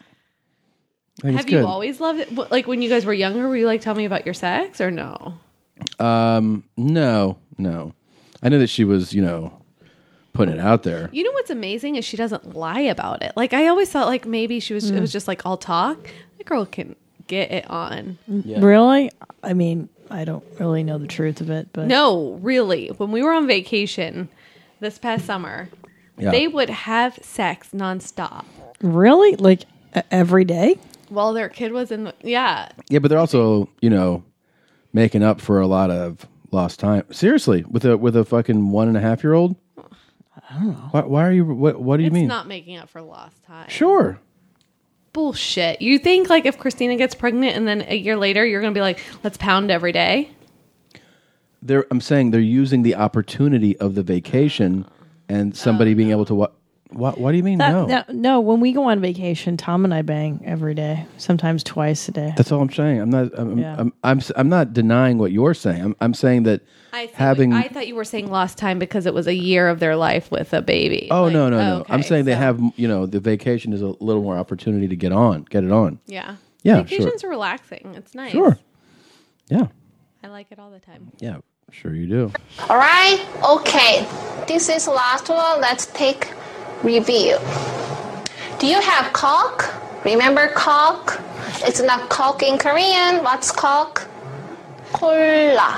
I think Have it's you good. always loved it? What- Like when you guys were younger, were you like, tell me about your sex, or no? Um, no, no. I know that she was, you know, putting it out there. You know what's amazing is she doesn't lie about it. Like I always thought, like maybe she was. It was just like all talk. The girl can get it on. Really? I mean, I don't really know the truth of it, but No, really. When we were on vacation this past summer, Yeah. they would have sex nonstop really, like e- every day. while their kid was in. The, yeah, Yeah, but they're also, you know, making up for a lot of lost time. Seriously, with a with a fucking one and a half year old. I don't know. Why, why are you? What What do you it's mean? not making up for lost time. Sure. Bullshit. You think like if Christina gets pregnant and then a year later you're going to be like, let's pound every day? They're. I'm saying they're using the opportunity of the vacation and somebody being able to. What? What? What do you mean? That, no. that- no. When we go on vacation, Tom and I bang every day, sometimes twice a day. That's all I'm saying. I'm not. I'm. Yeah. I'm, I'm. s- I'm not denying what you're saying. I'm. I'm saying that I see having. what- I thought you were saying lost time because it was a year of their life with a baby. oh Like, no no no! okay, I'm saying they so- have. You know, the vacation is a little more opportunity to get on, get it on. Yeah. Yeah. Vacations Sure. are relaxing. It's nice. Sure. Yeah. I like it all the time. Yeah. Sure you do. All right, okay. This is the last one. Let's take review. Do you have cock? Remember cock? It's not cock in Korean. What's cock? Cola.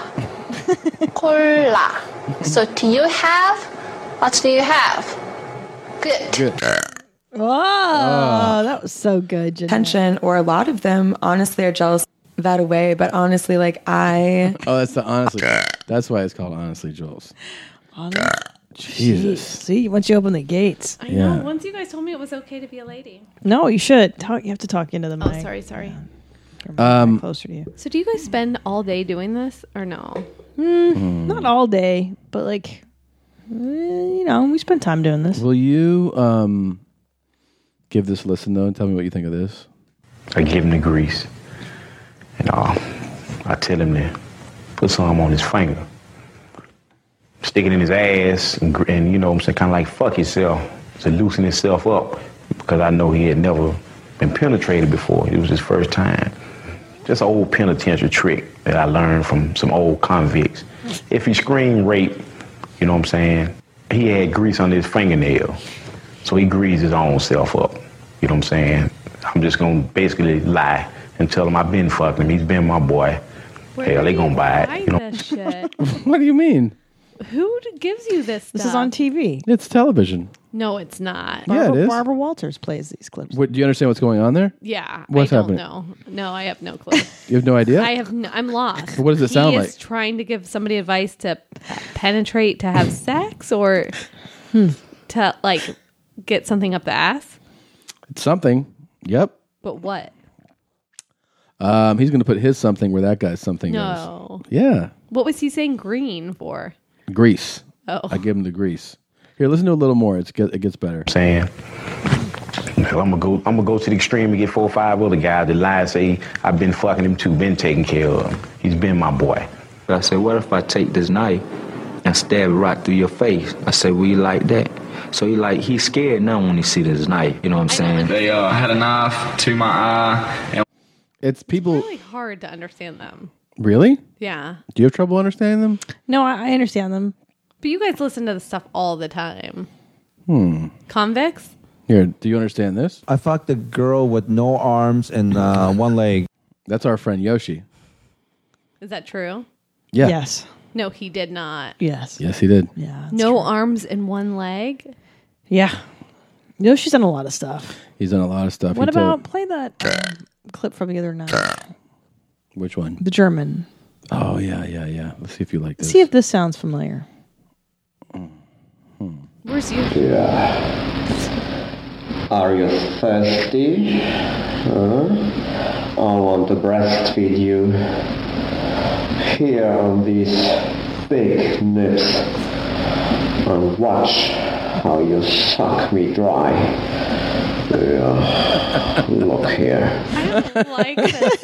Cola. So do you have? What do you have? Good. Good. Oh, that was so good. Jeanette. Attention, or a lot of them, honestly, are jealous that away. But honestly, like I, Oh, that's the honestly. That's why it's called honestly, Jules. Jesus. See, once you open the gates. I Yeah. know. Once you guys told me it was okay to be a lady. No, you should talk. You have to talk into the Oh, mic. sorry, sorry. Um, closer to you. So do you guys spend all day doing this or no? Mm, Not all day, but like, eh, you know, we spend time doing this. Will you um, give this a listen, though, and tell me what you think of this? I give him the grease. And uh, I tell him to put some on his finger. Stick it in his ass and, gr- and you know what I'm saying, kind of like fuck yourself to loosen himself up because I know he had never been penetrated before. It was his first time. Just an old penitentiary trick that I learned from some old convicts. If he screamed rape, you know what I'm saying, he had grease on his fingernail. So he greased his own self up. You know what I'm saying? I'm just going to basically lie and tell him I've been fucking him. He's been my boy. Where Hell, they do going to you buy buy it. You know? this shit? What do you mean? Who d- gives you this stuff? This is on T V. It's television. No, it's not. Yeah, Barbara, it is. Barbara Walters plays these clips. What, do you understand what's going on there? Yeah, What's I happening? don't know. No, I have no clue. You have no idea? I have. No, I'm lost. What does it sound he like? is trying to give somebody advice to penetrate to have sex or to like get something up the ass. It's something. Yep. But what? Um, he's going to put his something where that guy's something No. is. Yeah. What was he saying green for? Grease. Oh. I give him the grease. Here, listen to a little more. It's get, it gets better. Saying, hell, I'm gonna go. I'm gonna go to the extreme and get four or five other guys that lie and say I've been fucking him too, been taking care of him. He's been my boy. But I said, what if I take this knife and stab it right through your face? I said, will you like that? So he like he's scared now when he see this knife. You know what I'm saying? They uh, had a knife to my eye. And it's people. It's really hard to understand them. Really? Yeah. Do you have trouble understanding them? No, I, I understand them. But you guys listen to this stuff all the time. Hmm. Convicts? Here, do you understand this? I fucked a girl with no arms and uh, one leg. That's our friend Yoshi. Is that true? Yeah. Yes. No, he did not. Yes. Yes, he did. Yeah. No arms and one leg? Yeah. No, she's done a lot of stuff. He's done a lot of stuff. What He told- about play that um, clip from the other night? Which one? The German. Oh, yeah, yeah, yeah. Let's see if you like this. See if this sounds familiar. Where's you? Yeah. Are you thirsty? Huh? I want to breastfeed you. Here on these big nips. And watch how you suck me dry. Yeah. Look here. I don't like this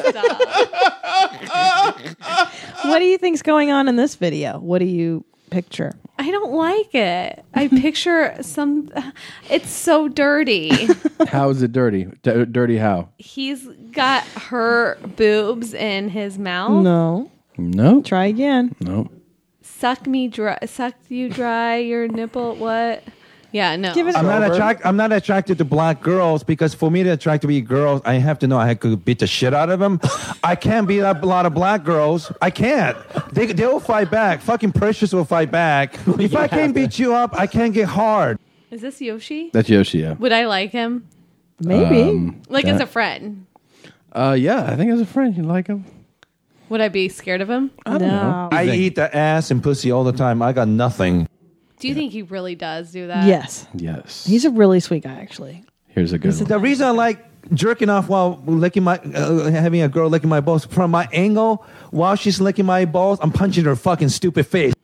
stuff. What do you think's going on in this video? What do you picture? I don't like it. I picture some. It's so dirty. How is it dirty? D- dirty how? He's got her boobs in his mouth. No. No. Try again. No. Suck me dry. Suck you dry. Your nipple. What? Yeah. No. I'm not attract. I'm not attracted to black girls because for me to attract to be girls, I have to know I could beat the shit out of them. I can't beat up a lot of black girls. I can't. They they will fight back. Fucking Precious will fight back. If I can't beat you up, I can't get hard. Is this Yoshi? That's Yoshi, yeah. Would I like him? Maybe. Um, Like as that- a friend? Uh, yeah, I think as a friend, you like him. Would I be scared of him? I don't know. I eat the ass and pussy all the time. I got nothing. Do you think he really does do that? Yes. Yes. He's a really sweet guy, actually. Here's a good one. The reason I like jerking off while licking my, uh, having a girl licking my balls, from my angle, while she's licking my balls, I'm punching her fucking stupid face.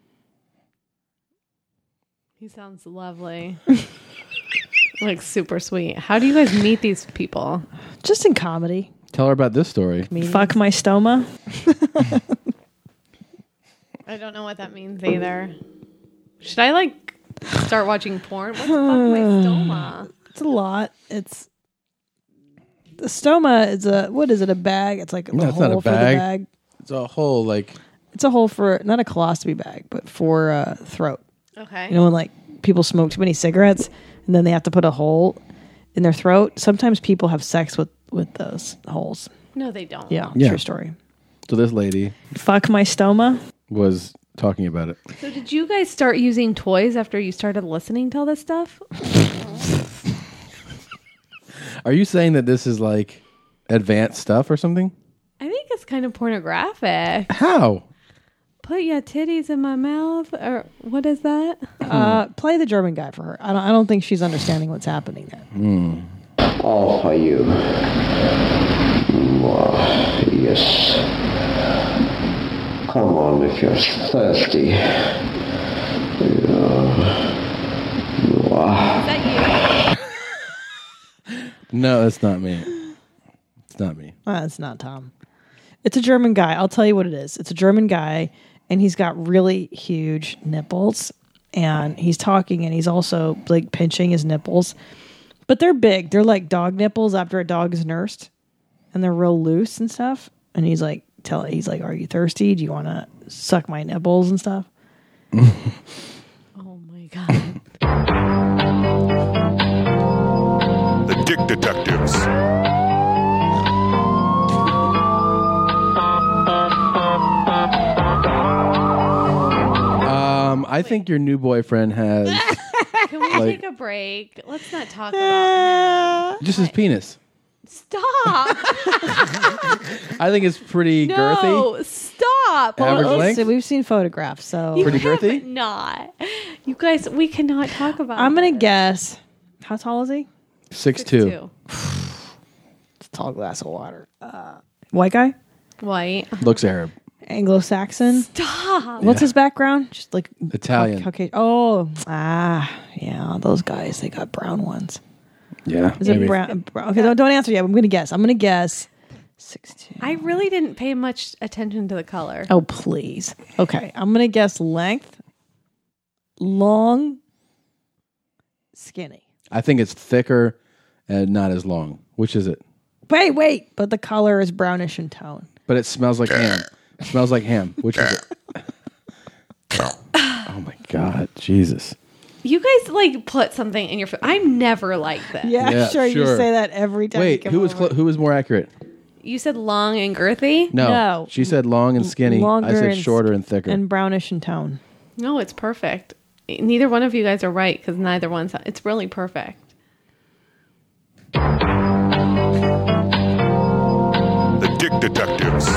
He sounds lovely. Like super sweet. How do you guys meet these people? Just in comedy. Tell her about this story. Fuck my stoma. I don't know what that means either. Should I like start watching porn? What's fuck my stoma? It's a lot. It's the stoma is a what is it? A bag? It's like a No, it's hole not a for the bag. bag. It's a whole, like... It's a hole for not a colostomy bag, but for uh, throat. Okay. You know when like people smoke too many cigarettes and then they have to put a hole in their throat. Sometimes people have sex with with those holes. No, they don't. Yeah, Yeah. true story. So this lady Fuck my stoma. was talking about it. So did you guys start using toys after you started listening to all this stuff? Are you saying that this is like advanced stuff or something? I think it's kind of pornographic. How? Put your titties in my mouth, or what is that? Uh, play the German guy for her. I don't. I don't think she's understanding what's happening there. All for you. Oh, yes. Come on if you're thirsty. Yeah. No, that's not me. It's not me. Uh, it's not Tom. It's a German guy. I'll tell you what it is. It's a German guy, and he's got really huge nipples. And he's talking, and he's also like pinching his nipples. But they're big. They're like dog nipples after a dog is nursed, and they're real loose and stuff. And he's like, "Tell he's like, are you thirsty? Do you want to suck my nipples and stuff?" Oh my god. The Dick Detectives. Um, I think your new boyfriend has Can we like take a break? Let's not talk about just his penis. Stop. I think it's pretty no, girthy. stop. Average Well, length? so we've seen photographs, so You Pretty have girthy? Not. You guys, we cannot talk about I'm gonna it. guess. How tall is he? Six two. It's a tall glass of water. Uh, white guy? White. Looks Arab. Anglo-Saxon? Stop. What's Yeah. his background? Just like Italian. Okay. Oh, ah, yeah. Those guys, they got brown ones. Yeah. Is maybe. it brown? brown- Okay, don't, don't answer yet. I'm gonna guess. I'm gonna guess. I really didn't pay much attention to the color. Oh, please. Okay, I'm gonna guess length, long, skinny. I think it's thicker and not as long. Which is it? Wait, wait. But the color is brownish in tone. But it smells like ham. It smells like ham. Which is it? Oh my God, Jesus! You guys like put something in your food. I'm never like this. Yeah, Yeah, sure, You sure. say that every time. you Wait, come who was over. clo- who was more accurate? You said long and girthy? No, No. she said long and skinny. I Longer said and shorter and thicker. and brownish in tone? No, it's perfect. Neither one of you guys are right because neither one's. It's really perfect. The Dick Detectives.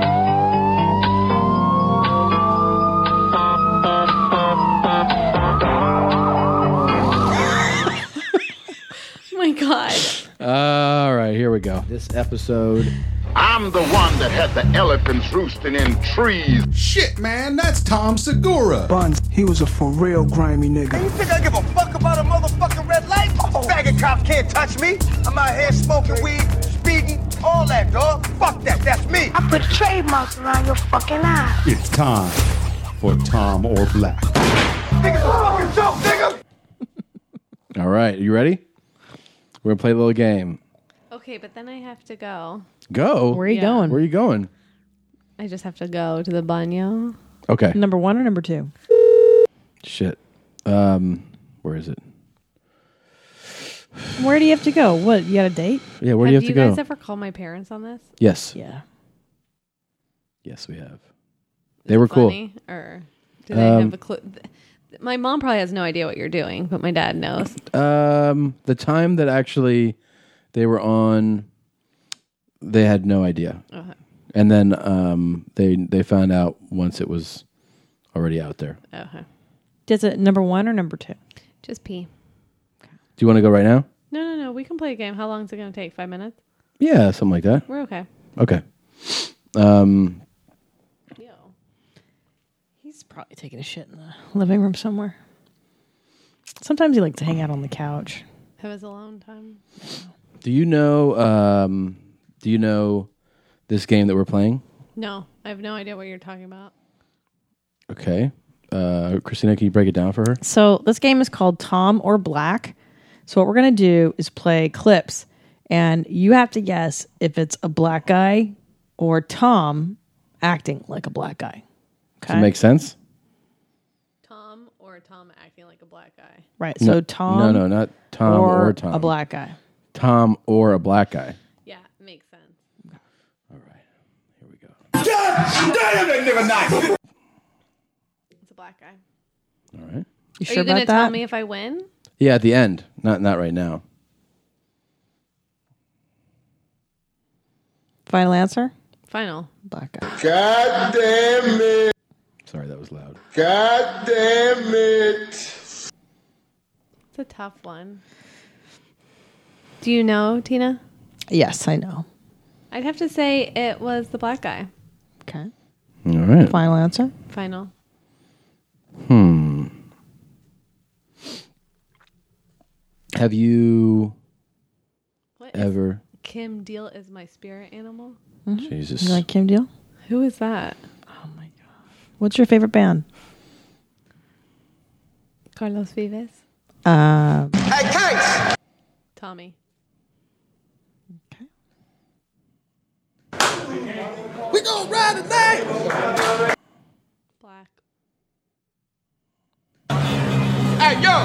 Oh my god. All right, here we go. This episode. I'm the one that had the elephants roosting in trees. Shit, man, that's Tom Segura. Buns, he was a for real grimy nigga. You think I give a fuck about a motherfucking red light? Oh. Faggot cops can't touch me. I'm out here smoking weed, speeding, all that, dog. Fuck that, that's me. I put trademarks around your fucking eyes. It's time for Tom or Black. Niggas a fucking joke, nigga. All right, you ready? We're gonna play a little game. Okay, but then I have to go. Go. Where are you Yeah. going? Where are you going? I just have to go to the banyo. Okay. Number one or number two? Shit. Um, where is it? Where do you have to go? What, you got a date? Yeah, where do you have to you go? guys ever call my parents on this? Yes. Yeah. Yes, we have. They were cool. Funny? Or do they Um, have a clue? My mom probably has no idea what you're doing, but my dad knows. Um, the time that actually they were on, they had no idea. Okay. And then um, they they found out once it was already out there. Okay. Is it number one or number two? Just pee. Do you want to go right now? No, no, no. We can play a game. How long is it going to take? Five minutes? Yeah, something like that. We're okay. Okay. Um, He's probably taking a shit in the living room somewhere. Sometimes he likes to hang out on the couch. Have his alone time. do you know? Um, do you know this game that we're playing? No, I have no idea what you're talking about. Okay. Uh, Christina, can you break it down for her? So this game is called Tom or Black. So what we're going to do is play clips, and you have to guess if it's a black guy or Tom acting like a black guy. Does it make sense? Tom or Tom acting like a black guy. Right. No- So Tom. No, no, not Tom or, or Tom. a black guy. Tom or a black guy. Yeah, it makes sense. God damn, that nigga nice. It's a black guy. All right. You Are sure you going about to tell that? me if I win? Yeah, at the end. Not not right now. Final answer? Final. Black guy. God damn it. Sorry, that was loud. God damn it. It's a tough one. Do you know, Tina? Yes, I know. I'd have to say it was the black guy. Okay. All right. Final answer? Final. Hmm. Have you What ever? Kim Deal is my spirit animal. Mhm. Jesus. You like Kim Deal? Who is that? What's your favorite band? Carlos Vives. Uh, Hey, Case! Tommy. We gonna ride tonight! Black. Hey, yo!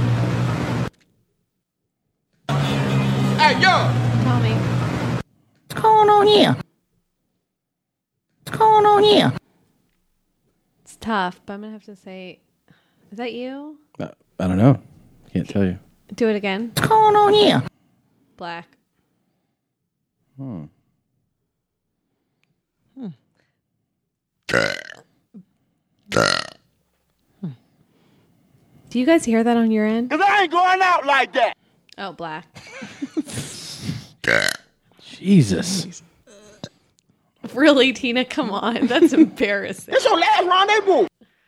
Hey, yo! Tommy. What's going on here? What's going on here? It's tough, but I'm gonna have to say, is that you? Uh, I don't know. Can't tell you. Do it again. What's going on here? Black. Hmm. Hmm. Do you guys hear that on your end? Cause I ain't going out like that! Oh, black. Jesus. Really, Tina? Come on. That's embarrassing. This your last rendezvous!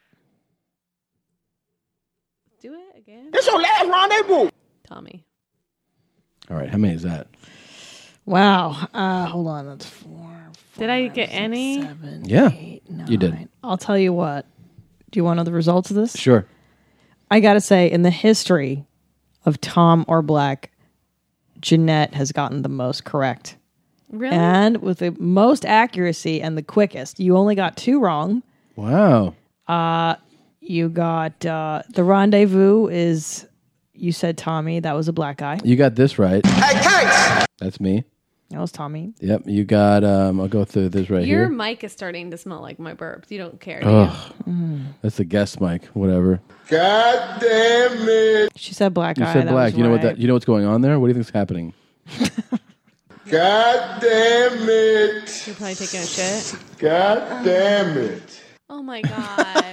Do it again. This your last rendezvous! Tommy. All right. How many is that? wow. Uh, hold on. That's four. Did I get any? Seven. Yeah. eight, You did. nine. I'll tell you what. Do you want to know the results of this? Sure. I got to say, in the history of Tom or Black, Jeanette has gotten the most correct. Really? And with the most accuracy and the quickest. You only got two wrong. Wow. Uh, you got uh, the rendezvous is, you said Tommy. That was a black guy. You got this right. Hey, Case! That's me. That was Tommy. Yep. You got. Um. I'll go through this right Your here. mic is starting to smell like my burps. You don't care, do Ugh. you? That's the guest mic. Whatever. God damn it! She said black You guy. said that black. was You know what right. that? You know what's going on there? What do you think's happening? God damn it! You're probably taking a shit. God damn it! Oh my god.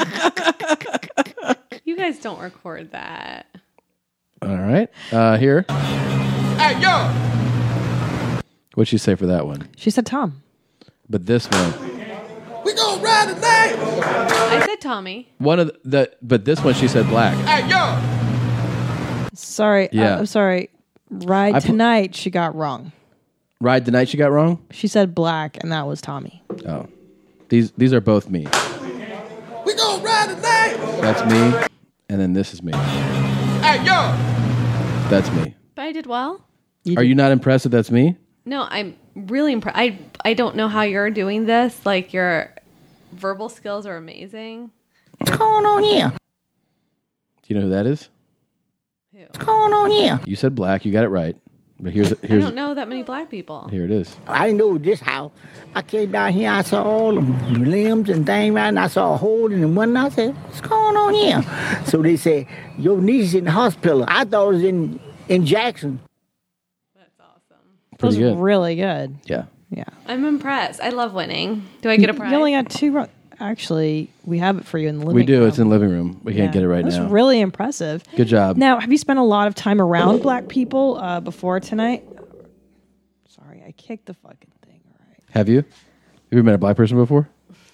You guys don't record that. All right. Uh. Here. Hey, yo! What'd she say for that one? She said Tom. But this one. We gonna ride tonight! I said Tommy. One of the, the. But this one she said black. Hey, yo! Sorry. Yeah. Uh, I'm sorry. Ride I pl- Tonight, she got wrong. Ride the night she got wrong. She said black, and that was Tommy. Oh. These these are both me. We gonna ride tonight! That's me. And then this is me. Hey, yo! That's me. But I did well. Are you not impressed that that's me? No, I'm really impressed. I I don't know how you're doing this. Like, your verbal skills are amazing. What's going on here? Do you know who that is? What's going on here? You said black. You got it right. But here's I here's don't know that many black people. here it is. I didn't know this house. I came down here, I saw all the limbs and things, right? And I saw a hole in the one. I said, what's going on here? So they said, your niece is in the hospital. I thought it was in, in Jackson. That was Pretty good. really good. Yeah. Yeah. I'm impressed. I love winning. Do I get a prize? You only got two wrong. Actually, we have it for you in the living We room. do. It's in the living room. We can't Yeah. get it right That's now. really impressive. Good job. Now, have you spent a lot of time around black people uh, before tonight? Sorry, I kicked the fucking thing. Have you? Have you ever met a black person before?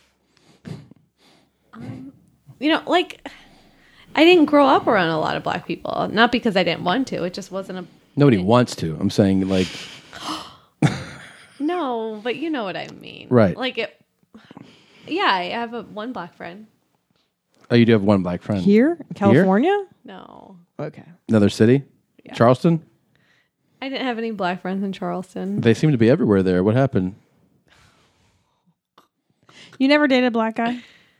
You know, like, I didn't grow up around a lot of black people. Not because I didn't want to. It just wasn't a... Nobody wants to. I'm saying like No, but you know what I mean. Right. Like, it... Yeah, I have a one black friend. oh, you do have one black friend Here in California? No. Okay. Another city? Charleston? I didn't have any black friends in Charleston. They seem to be everywhere there. What happened? You never dated a black guy?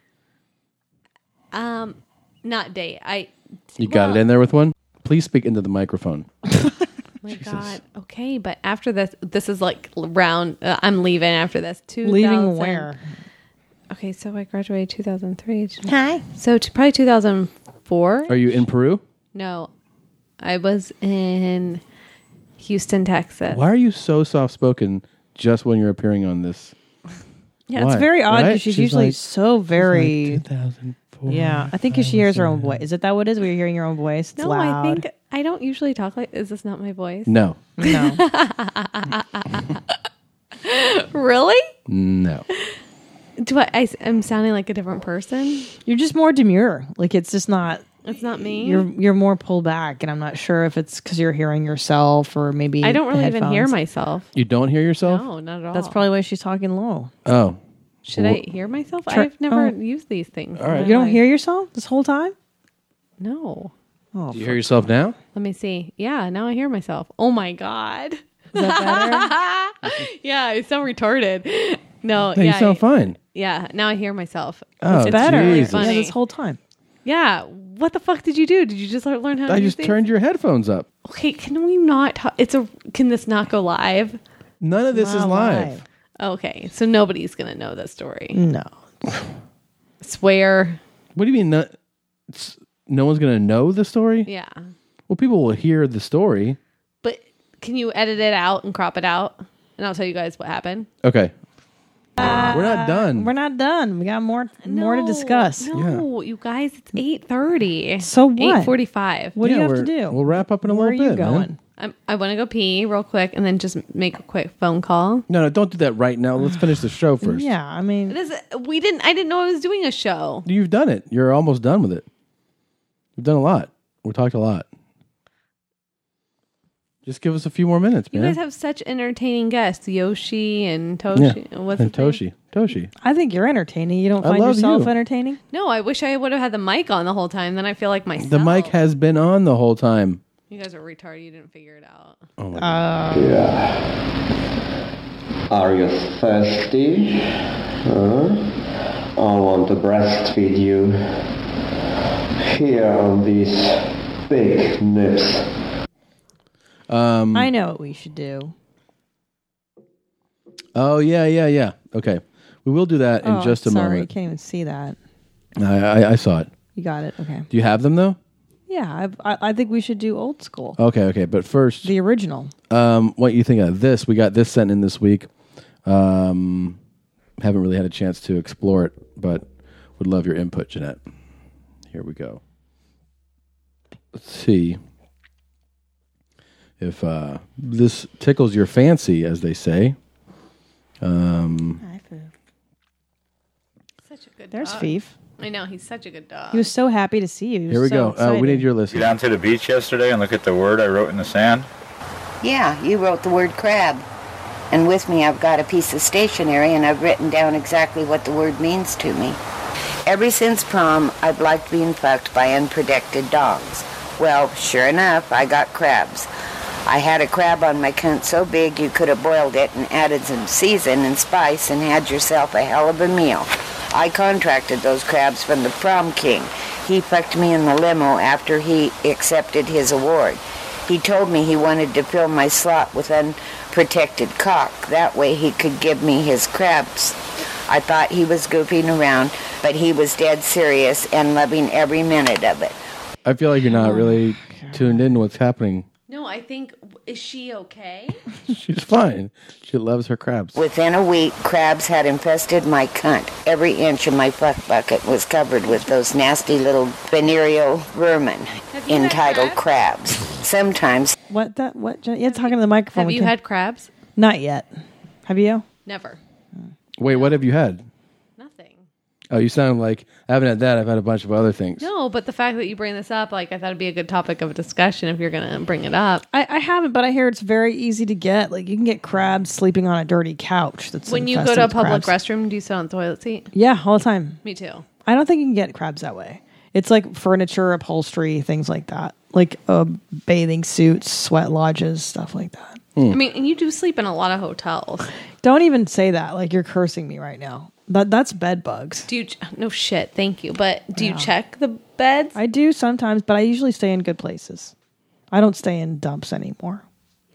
Um, not date. I... You got it in there with one? Please speak into the microphone. My God. Okay, but after this, this is like round. Uh, I'm leaving after this. two thousand Leaving where? Okay, so I graduated two thousand three. Hi. So t- probably two thousand four. Are you in Peru? No, I was in Houston, Texas. Why are you so soft spoken just when you're appearing on this? Yeah, Why? it's very odd because Right? she's, She's usually like- so very. two thousand four. Yeah, I think because she hears her own voice. Is it that what it is? Where you're hearing your own voice? It's No, loud. I think I don't usually talk like. Is this not my voice? No. No. Really? No. Do I, I? I'm sounding like a different person. You're just more demure. Like it's just not. It's not me. You're you're more pulled back, and I'm not sure if it's because you're hearing yourself or maybe I don't the really even hear headphones. myself. You don't hear yourself? No, not at all. That's probably why she's talking low. Oh. Should Well, I hear myself? Try- I've never oh. used these things. All right. You don't hear yourself this whole time? No. Oh, Do you hear yourself now? Let me see. Yeah, now I hear myself. Oh my god. Is that better? Yeah, I sound retarded. No, No, yeah, you sound I- fine. Yeah, now I hear myself. Oh, it's better. really Jesus. funny. Yeah, this whole time. Yeah, what the fuck did you do? Did you just learn how to I use just these? turned your headphones up. Okay, can we not talk? It's a can this not go live? None of this is Not live. live. Okay, so nobody's going to know the story. No. Swear. What do you mean no, it's- no one's going to know the story? Yeah. Well, people will hear the story. But can you edit it out and crop it out? And I'll tell you guys what happened. Okay. We're not done. We're not done. We got more more to discuss. No, you guys, it's eight thirty. So what? eight forty-five. What do Yeah, you have to we're- do? We'll wrap up in a Where little are you bit. man. going? I'm, I want to go pee real quick and then just make a quick phone call. No, no, don't do that right now. Let's finish the show first. Yeah, I mean, It is, we didn't. I didn't know I was doing a show. You've done it. You're almost done with it. You've done a lot. We talked a lot. Just give us a few more minutes, You man. guys have such entertaining guests, Yoshi and Toshi. Yeah. What's and his name? Toshi. Toshi. I think you're entertaining. You don't I find love yourself you. entertaining? No, I wish I would have had the mic on the whole time. Then I feel like myself. The mic has been on the whole time. You guys are retarded. You didn't figure it out. Oh my God. Yeah. Are you thirsty? Huh? I want to breastfeed you. Here on these big nips. Um, I know what we should do. Oh, yeah, yeah, yeah. Okay. We will do that in Oh, just a sorry, moment. can't even see that. I, I, I saw it. You got it. Okay. Do you have them, though? Yeah, I've, I I think we should do old school. Okay, okay. But first, The original. um, what you think of this? We got this sent in this week. Um, haven't really had a chance to explore it, but would love your input, Jeanette. Here we go. Let's see if uh, this tickles your fancy, as they say. Um, Such a good There's dog. Fief. I know. He's such a good dog. He was so happy to see you. He was here we so go. Uh, we excited. need your list. You down to the beach yesterday and look at the word I wrote in the sand? Yeah, you wrote the word crab. And with me, I've got a piece of stationery, and I've written down exactly what the word means to me. Ever since prom, I've liked being fucked by unprotected dogs. Well, sure enough, I got crabs. I had a crab on my cunt so big you could have boiled it and added some season and spice and had yourself a hell of a meal. I contracted those crabs from the prom king. He fucked me in the limo after he accepted his award. He told me he wanted to fill my slot with unprotected cock. That way he could give me his crabs. I thought he was goofing around, but he was dead serious and loving every minute of it. I feel like you're not really tuned in to what's happening. No, I think. Is she okay? She's fine. She loves her crabs. Within a week, crabs had infested my cunt. Every inch of my fuck bucket was covered with those nasty little venereal vermin you had entitled crabs. Sometimes. What that? What? Jen- You're talking to the microphone. Have We you can't- had crabs? Not yet. Have you? Never. Wait, what have you had? Nothing. Oh, you sound like I haven't had that. I've had a bunch of other things. No, but the fact that you bring this up, like, I thought it'd be a good topic of discussion if you're going to bring it up. I, I haven't, but I hear it's very easy to get. Like you can get crabs sleeping on a dirty couch. That's When you go infested to a with public crabs. restroom, do you sit on the toilet seat? Yeah, all the time. Me too. I don't think you can get crabs that way. It's like furniture, upholstery, things like that. Like uh, bathing suits, sweat lodges, stuff like that. I mean, and you do sleep in a lot of hotels. Don't even say that. Like you're cursing me right now. That that's bed bugs. Do you? No shit. Thank you. But do Yeah. you check the beds? I do sometimes, but I usually stay in good places. I don't stay in dumps anymore.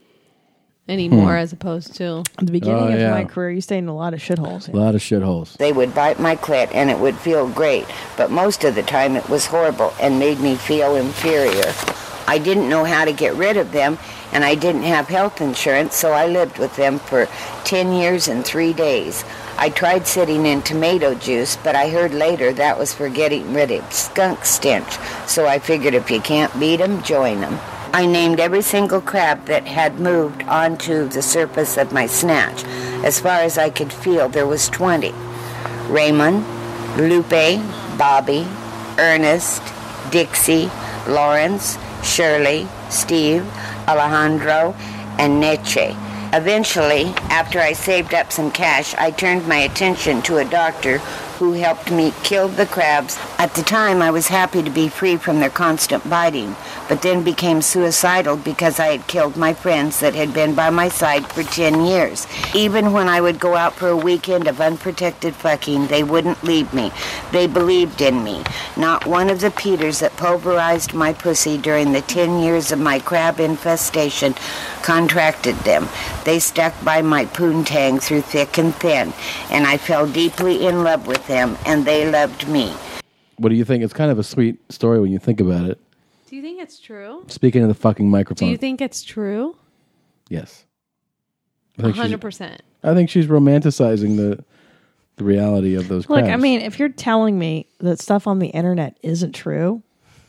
Anymore, Hmm. as opposed to At the beginning Oh, of yeah. my career, you stayed in a lot of shitholes. A lot of shitholes. They would bite my clit and it would feel great, but most of the time it was horrible and made me feel inferior. I didn't know how to get rid of them, and I didn't have health insurance, so I lived with them for ten years and three days. I tried sitting in tomato juice, but I heard later that was for getting rid of skunk stench, so I figured if you can't beat 'em, join 'em. I named every single crab that had moved onto the surface of my snatch. As far as I could feel, there was twenty. Raymond, Lupe, Bobby, Ernest, Dixie, Lawrence, Shirley, Steve, Alejandro, and Neche. Eventually, after I saved up some cash, I turned my attention to a doctor who helped me kill the crabs. At the time, I was happy to be free from their constant biting, but then became suicidal because I had killed my friends that had been by my side for ten years. Even when I would go out for a weekend of unprotected fucking, they wouldn't leave me. They believed in me. Not one of the Peters that pulverized my pussy during the ten years of my crab infestation contracted them. They stuck by my poontang through thick and thin, and I fell deeply in love with them, and they loved me. What do you think? It's kind of a sweet story when you think about it. Do you think it's true? Speaking of the fucking microphone. Do you think it's true? Yes. I A think she's- hundred percent. I think she's romanticizing the the reality of those Look, crabs. I mean, if you're telling me that stuff on the internet isn't true,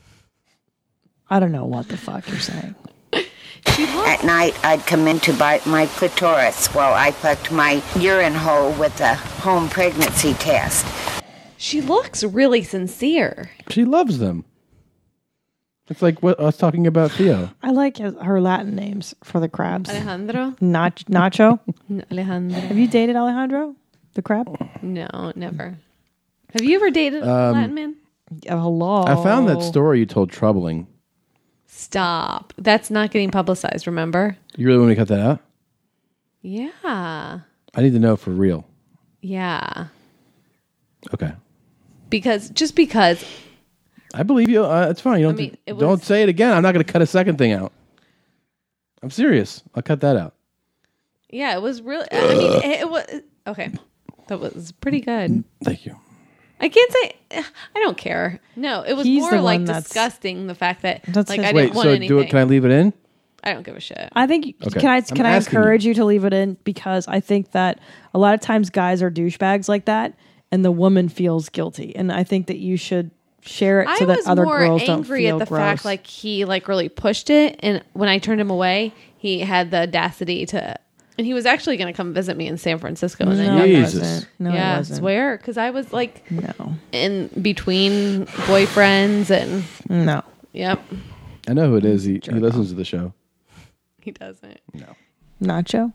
I don't know what the fuck you're saying. At night, I'd come in to bite my clitoris while I fucked my urine hole with a home pregnancy test. She looks really sincere. She loves them. It's like what I was talking about Theo. I like his- her Latin names for the crabs. Alejandro? Nach- Nacho? N- Alejandro. Have you dated Alejandro, the crab? No, never. Have you ever dated a Um, Latin man? Oh, hello. I found that story you told troubling. Stop. That's not getting publicized, remember? You really want me to cut that out? Yeah. I need to know for real. Yeah. Okay. Because, just because. I believe you. Uh, it's fine. You don't, I mean, it was- don't say it again. I'm not going to cut a second thing out. I'm serious. I'll cut that out. Yeah, it was really, I mean, it, it was, okay. That was pretty good. Thank you. I can't say, I don't care. No, it was He's more the like one that's- disgusting, the fact that, That's like, his- I Wait, didn't want so anything. do it. Can I leave it in? I don't give a shit. I think Okay. can I I'm can I asking encourage you. to leave it in because I think that a lot of times guys are douchebags like that, and the woman feels guilty, and I think that you should share it so I that was other more girls don't angry feel at the gross. fact like he like really pushed it, and when I turned him away, he had the audacity to, and he was actually going to come visit me in San Francisco. And No, then he Jesus. wasn't. No, he yeah, I wasn't. swear, because I was like No, in between boyfriends, and no. yep, I know who it is. He, he listens to the show. he doesn't. No. Nacho.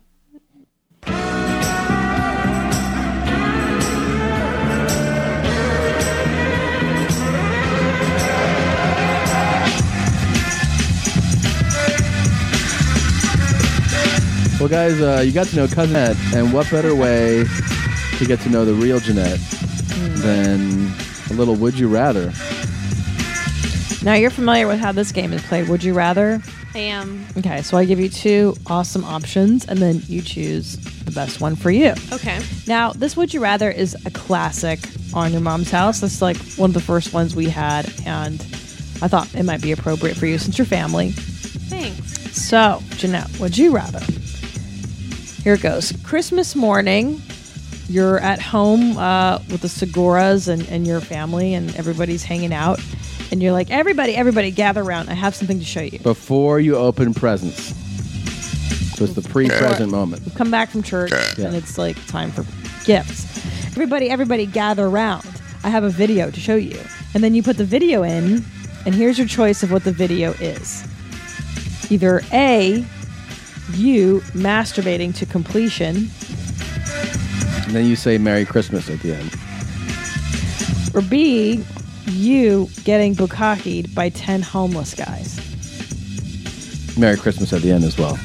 Well, guys, uh, you got to know Cousin Jeanette, and what better way to get to know the real Jeanette than a little Would You Rather? Now you're familiar with how this game is played. Would you rather? I am. Okay, so I give you two awesome options, and then you choose the best one for you. Okay. Now, this Would You Rather is a classic on Your Mom's House. It's like one of the first ones we had, and I thought it might be appropriate for you since you're family. Thanks. So, Jeanette, would you rather? Here it goes. Christmas morning, you're at home uh, with the Seguras and, and your family, and everybody's hanging out. And you're like, everybody, everybody, gather around. I have something to show you. Before you open presents. So it's the pre-present moment. We've come back from church, Yeah. and it's like time for gifts. Everybody, everybody, gather around. I have a video to show you. And then you put the video in, and here's your choice of what the video is. Either A, you masturbating to completion, And then you say Merry Christmas at the end. or B, you getting bukkakied by ten homeless guys. Merry Christmas at the end as well.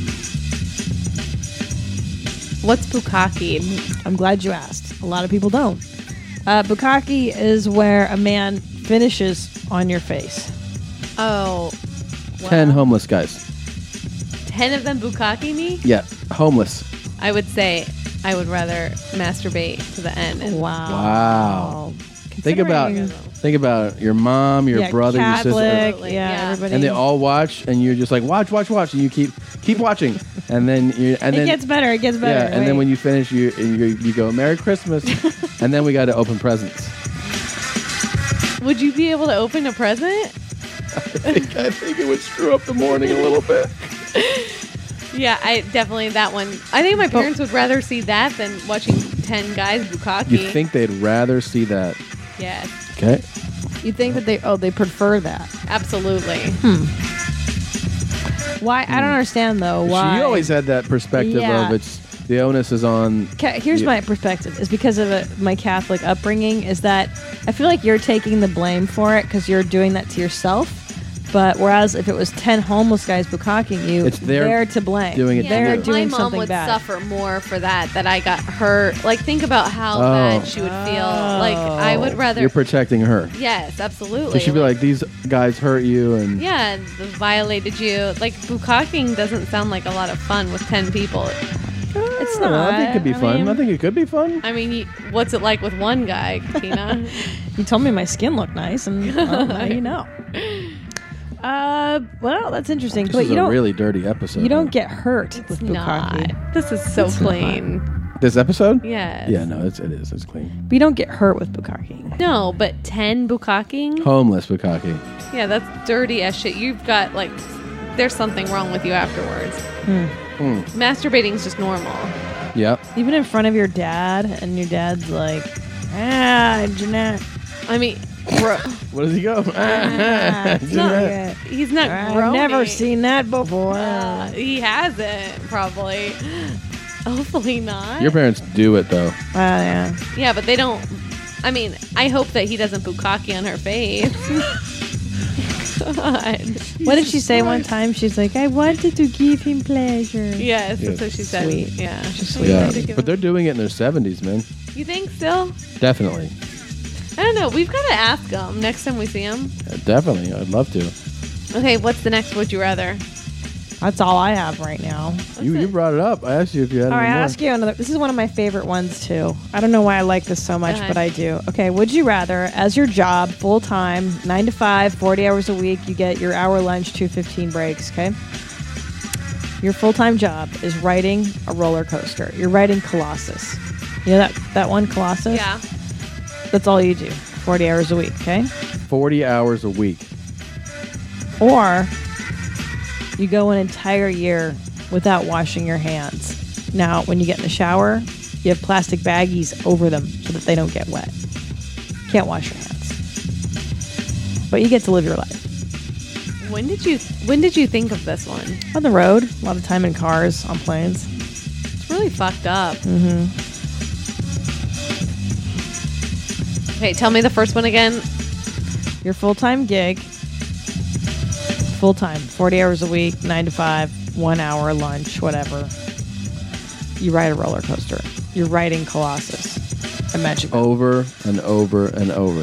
What's bukkake? I'm glad you asked. A lot of people don't. Uh, bukkake is where a man finishes on your face. Oh, Ten homeless guys. ten of them bukkake me? Yeah, homeless. I would say I would rather masturbate to the end. And wow. Wow. Think about think about your mom, your Yeah, brother, your Catholic, sister, yeah, everybody. and they all watch, and you're just like watch, watch, watch, and you keep keep watching, and then you and it then gets better. It gets better. yeah, and then Wait. when you finish, you and you, you go Merry Christmas, and then we got to open presents. Would you be able to open a present? I think I think it would screw up the morning a little bit. Yeah, I definitely that one. I think my parents would rather see that than watching ten guys bukkake. You think they'd rather see that? Yes, Okay. You think that they oh they prefer that? absolutely. Hmm. Why? I don't understand though. Why? She always had that perspective Yeah. of it's the onus is on. Ca- Here's the- my perspective: is because of uh my Catholic upbringing. Is that I feel like you're taking the blame for it because you're doing that to yourself. But whereas if it was ten homeless guys bukkaking you, It's their they're to blame. doing it to they're you. doing my mom something would bad. suffer more for that. That I got hurt. Like think about how Oh. bad she would feel. Like I would rather. You're protecting her. Yes, absolutely. So she'd be like, these guys hurt you, and Yeah, and violated you. Like bukkaking doesn't sound like a lot of fun with ten people. It's I don't know, I think it could be I fun. mean- I think it could be fun. I mean, you, what's it like with one guy, Tina? You told me my skin looked nice, and well, now you know. Uh, well, that's interesting. This but is you a don't really dirty episode. you don't get hurt with not. bukkake. This is so It's clean. This episode? Yes. Yeah, no, it's, it is. It's clean. But you don't get hurt with bukkake. No, but ten bukkaking? Homeless bukkake. Yeah, that's dirty as shit. You've got, like, there's something wrong with you afterwards. Hmm. Hmm. Masturbating's just normal. Yep. Even in front of your dad, and your dad's like, ah, Jeanette. I mean, bro. Where does he go? Ah, He's not, he's not I've groaning. never seen that before. Uh, he hasn't, probably. Hopefully not. Your parents do it though. Oh, yeah. Yeah, but they don't. I mean, I hope that he doesn't bukkake on her face. God. What did she say one time? She's like, I wanted to give him pleasure. Yes, Yeah. that's what she said. Sweet. Yeah. Yeah, but they're doing it in their seventies, man. You think still? Definitely, I don't know. We've got to ask them next time we see him. Uh, definitely. I'd love to. Okay, what's the next would you rather? That's all I have right now. You you brought it up. I asked you if you had All any right, I'll more. ask you another. This is one of my favorite ones too. I don't know why I like this so much, ahead. but I do. Okay, would you rather, as your job, full time, nine to five, forty hours a week, you get your hour lunch, two fifteen breaks. Okay, your full time job is riding a roller coaster. You're riding Colossus. You know that that one Colossus? Yeah. That's all you do. Forty hours a week. Okay, Forty hours a week. or you go an entire year without washing your hands. Now, when you get in the shower, you have plastic baggies over them so that they don't get wet. Can't wash your hands. But you get to live your life. When did you When did you think of this one? On the road, a lot of time in cars, on planes. It's really fucked up. Mm-hmm. Okay, tell me the first one again. Your full-time gig, full-time, forty hours a week, nine to five, one hour lunch, whatever. You ride a roller coaster. You're riding Colossus. Imagine. Over and over and over.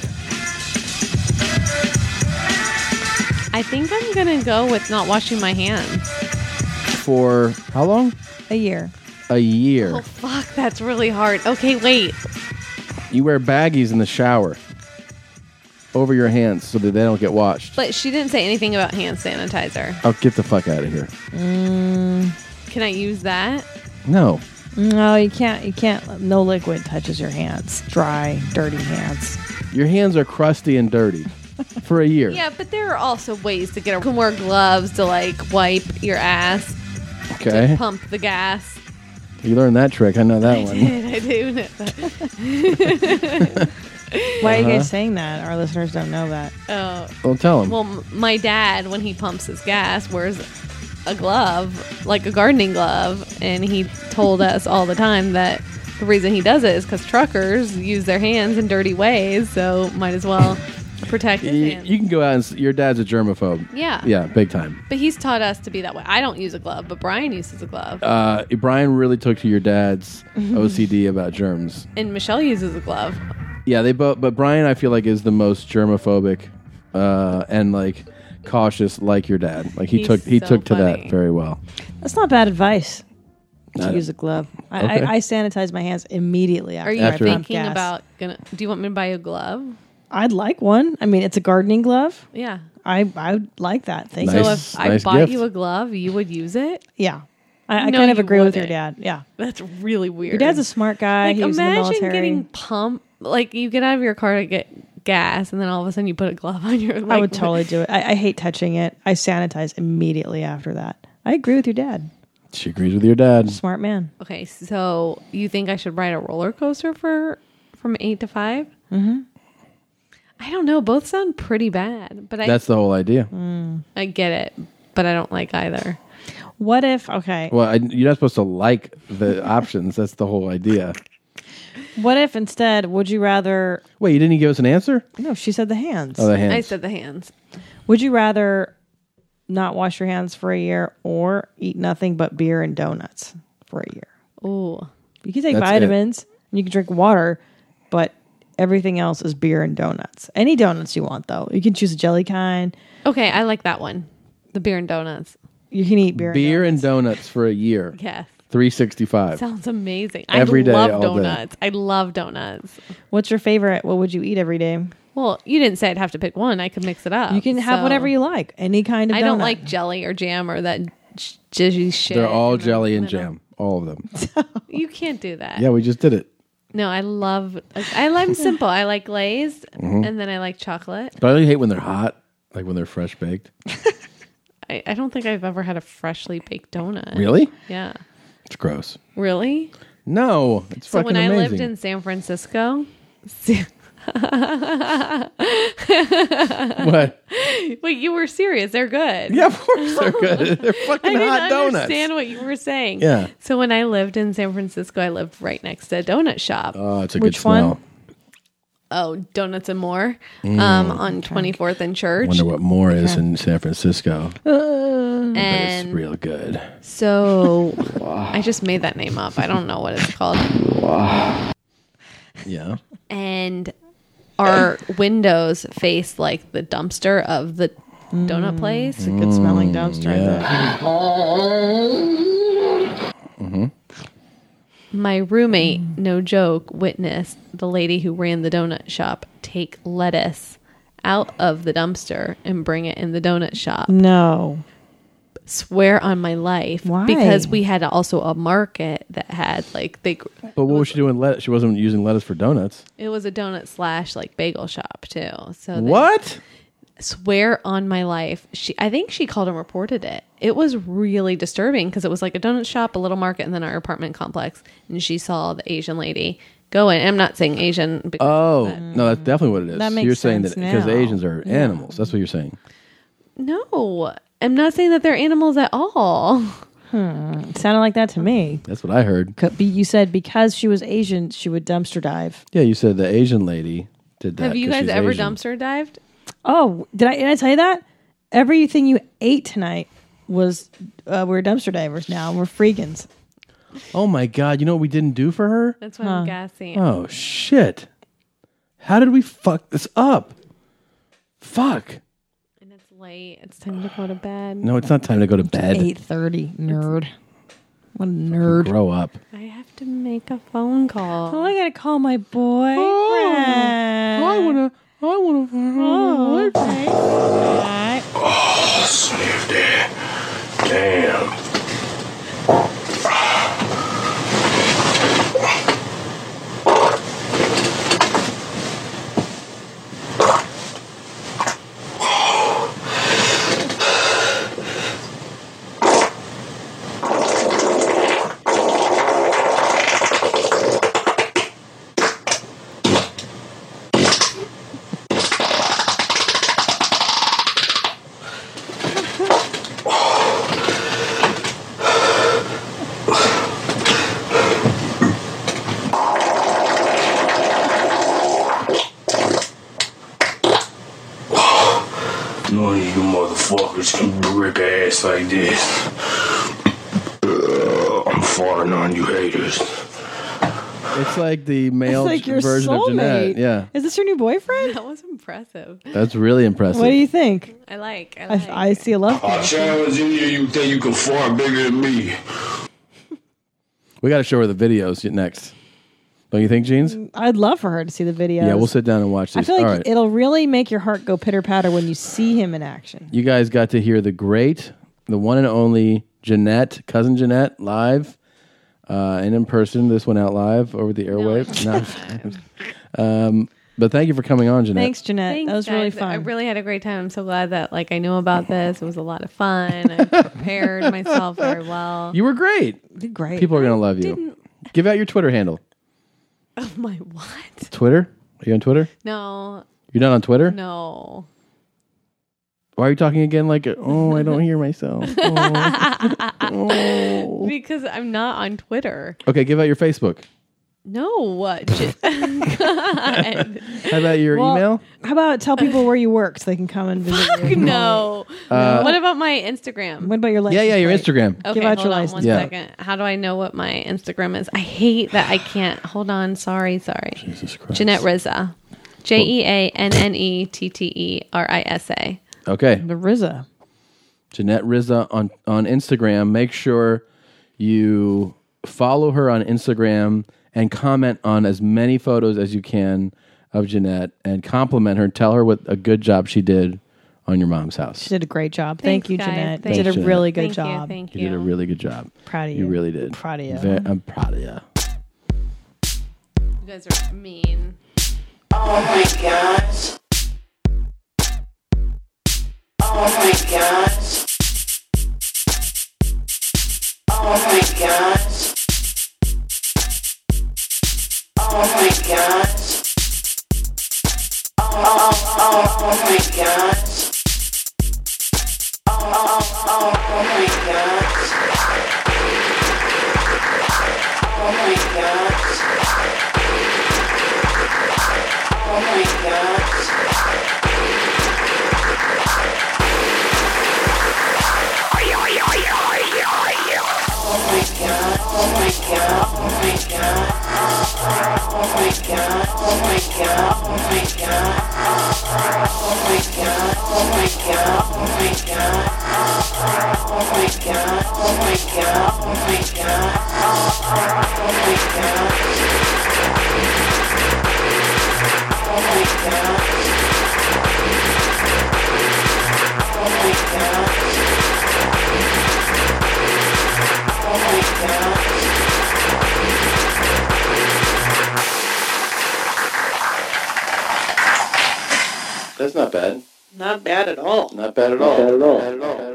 I think I'm gonna go with not washing my hands. For how long? A year. A year. Oh fuck, that's really hard. Okay, wait. You wear baggies in the shower over your hands so that they don't get washed. But she didn't say anything about hand sanitizer. Oh, get the fuck out of here. Mm, Can I use that? No. no, you can't. You can't. No liquid touches your hands. Dry, dirty hands. Your hands are crusty and dirty for a year. Yeah, but there are also ways to get. A, you can wear gloves to like wipe your ass. Okay. To pump the gas. You learned that trick. I know that I one. did. I do know that. Why are you Uh-huh. guys saying that? Our listeners don't know that. Oh. Well, tell 'em. Well, m- my dad, when he pumps his gas, wears a glove, like a gardening glove, and he told us all the time that the reason he does it is because truckers use their hands in dirty ways, so might as well protect his You, hands. you can go out and s- your dad's a germaphobe. Yeah. Yeah, big time. But he's taught us to be that way. I don't use a glove, but Brian uses a glove, Uh, Brian really took to your dad's O C D about germs. and Michelle uses a glove. Yeah, they both. But Brian, I feel like, is the most germophobic uh, and like cautious, like your dad. Like he He's took he so took to funny. that very well. That's not bad advice. To Uh, use a glove. I, okay. I, I sanitize my hands immediately after Are you I pump thinking gas. about gonna? Do you want me to buy you a glove? I'd like one. I mean, it's a gardening glove. Yeah. I I would like that. Thank So you. if I bought you a glove, you would use it? Yeah. I, I No, kind of you agree with your wouldn't. dad. Yeah. That's really weird. Your dad's a smart guy. Like, he was in the imagine military. getting pumped. Like, you get out of your car to get gas, and then all of a sudden you put a glove on your. Like, I would totally do it. I, I hate touching it. I sanitize immediately after that. I agree with your dad. She agrees with your dad. Smart man. Okay, so you think I should ride a roller coaster for from eight to five? Mm-hmm. I don't know. Both sound pretty bad, but I That's the whole idea. I get it, but I don't like either. What if? Okay. Well, I, you're not supposed to like the options. That's the whole idea. What if instead? Would you rather? Wait, you didn't even give us an answer? No, she said the hands. Oh, the hands. I said the hands. Would you rather not wash your hands for a year or eat nothing but beer and donuts for a year? Oh, you can take That's vitamins and you can drink water, but everything else is beer and donuts. Any donuts you want, though. You can choose a jelly kind. Okay, I like that one. The beer and donuts. You can eat beer. Beer and donuts for a year. Yes. three sixty-five. Sounds amazing. Every I day, love all day. donuts. I love donuts. What's your favorite? What would you eat every day? Well, you didn't say I'd have to pick one. I could mix it up. You can have so- whatever you like. Any kind of I donut. don't like jelly or jam or that j- jizzy shit. They're all in the jelly and middle. jam. All of them. You can't do that. Yeah, we just did it. No, I love. I I'm simple. I like glazed, Mhm. and then I like chocolate. But I really hate when they're hot, like when they're fresh baked. I, I don't think I've ever had a freshly baked donut. Really? Yeah. It's gross. Really? No, it's So fucking when I amazing. lived in San Francisco. What? Wait, you were serious? They're good. Yeah, of course they're good. They're fucking I didn't hot donuts. understand what you were saying. Yeah. So when I lived in San Francisco, I lived right next to a donut shop. Oh, it's a Which good smell. one? Oh, Donuts and More, Mm. um, on twenty-fourth and Church. Wonder what more is in San Francisco. But it's and real good. so I just made that name up. I don't know what it's called. Yeah. And our windows face like the dumpster of the donut place. It's a good smelling dumpster. yeah. Mm-hmm. My roommate, no joke, witnessed the lady who ran the donut shop take lettuce out of the dumpster and bring it in the donut shop. No. Swear on my life. Why? Because we had also a market that had like they. But what was she doing? Lettuce? She wasn't using lettuce for donuts. It was a donut slash like bagel shop too. So they- What? Swear on my life, she. I think she called and reported it. It was really disturbing because it was like a donut shop, a little market, and then our apartment complex. And she saw the Asian lady go in. I'm not saying Asian. because- Oh, no, that's definitely what it is. That makes you're saying that sense because now. Asians are Yeah. animals. That's what you're saying. No, I'm not saying that they're animals at all. Hmm. It sounded like that to me. That's what I heard. Could be- You said because she was Asian, she would dumpster dive. Yeah, you said the Asian lady did that. Have you 'cause guys she's ever Asian. dumpster dived? Oh, did I? Did I tell you that? Everything you ate tonight was uh, we're dumpster divers now. We're freegans. Oh my God! You know what we didn't do for her? That's what I'm guessing. Oh shit! How did we fuck this up? Fuck! And it's late. It's time to go to bed. No, it's not time to go to bed. Eight thirty, nerd. What a nerd. Grow up. I have to make a phone call. Oh, I gotta call my boyfriend. I wanna. I wanna. Oh, okay. Oh, sniff that. Damn. None of you motherfuckers can rip ass like this. Uh, I'm farting on you haters. It's like the male It's like your version of Jeanette. soulmate. Yeah, Is this your new boyfriend? That was impressive. that's really impressive. What do you think? I like. I I, like. I see a love I connection. challenge any of you think you can fart bigger than me. We got to show her the videos next. Don't you think, Jeans? I'd love for her to see the videos. Yeah, we'll sit down and watch I these. feel like All right. it'll really make your heart go pitter patter when you see him in action. You guys got to hear the great, the one and only Jeanette, cousin Jeanette, live uh, and in person. This went out live over the airwaves. No. um, But thank you for coming on, Jeanette. Thanks, Jeanette. Thanks, that was really guys. fun. I really had a great time. I'm so glad that like I knew about this. It was a lot of fun. I prepared myself very well. You were great. You did great. People are going to love you. didn't- Give out your Twitter handle. Oh my what? Twitter? Are you on Twitter? No. You're not on Twitter? No. Why are you talking again like, oh, I don't hear myself? Oh. Oh. Because I'm not on Twitter. Okay, give out your Facebook. No. What? God. How about your Well, email? How about tell people where you work so they can come and visit you? No. Uh, What about my Instagram? What about your license Yeah, yeah, your plate? Instagram. Okay, Give out hold your on license. one Yeah. second. How do I know what my Instagram is? I hate that I can't. Hold on. Sorry, sorry. Jesus Christ. Jeanette Rizza. J E A N N E T T E R I S A. Okay. The R Z A. Jeanette Rizza on, on Instagram. Make sure you follow her on Instagram and comment on as many photos as you can of Jeanette and compliment her. Tell her what a good job she did on your mom's house. She did a great job. Thanks, Thank you, guys. Jeanette. Thank you did a you. really good Thank you, job. thank You did a really good job. Proud of you. You really did. Proud of you. Ve- I'm proud of you. You guys are mean. Oh my gosh. Oh my gosh. Oh my gosh. Oh my gosh. Oh, oh, oh, oh my gosh. Oh, oh, oh, oh my gosh. Oh my gosh. Oh my gosh. Oh my god, oh my god, oh my god. Oh my god, oh my god, oh my god. Oh my god, oh my god, oh my god. Oh my god, oh my god, oh my god. Oh my god. Oh my god. Oh my god. Oh my god. That's not bad. Not bad at all. Not bad at all. Not bad at all. Not bad at all.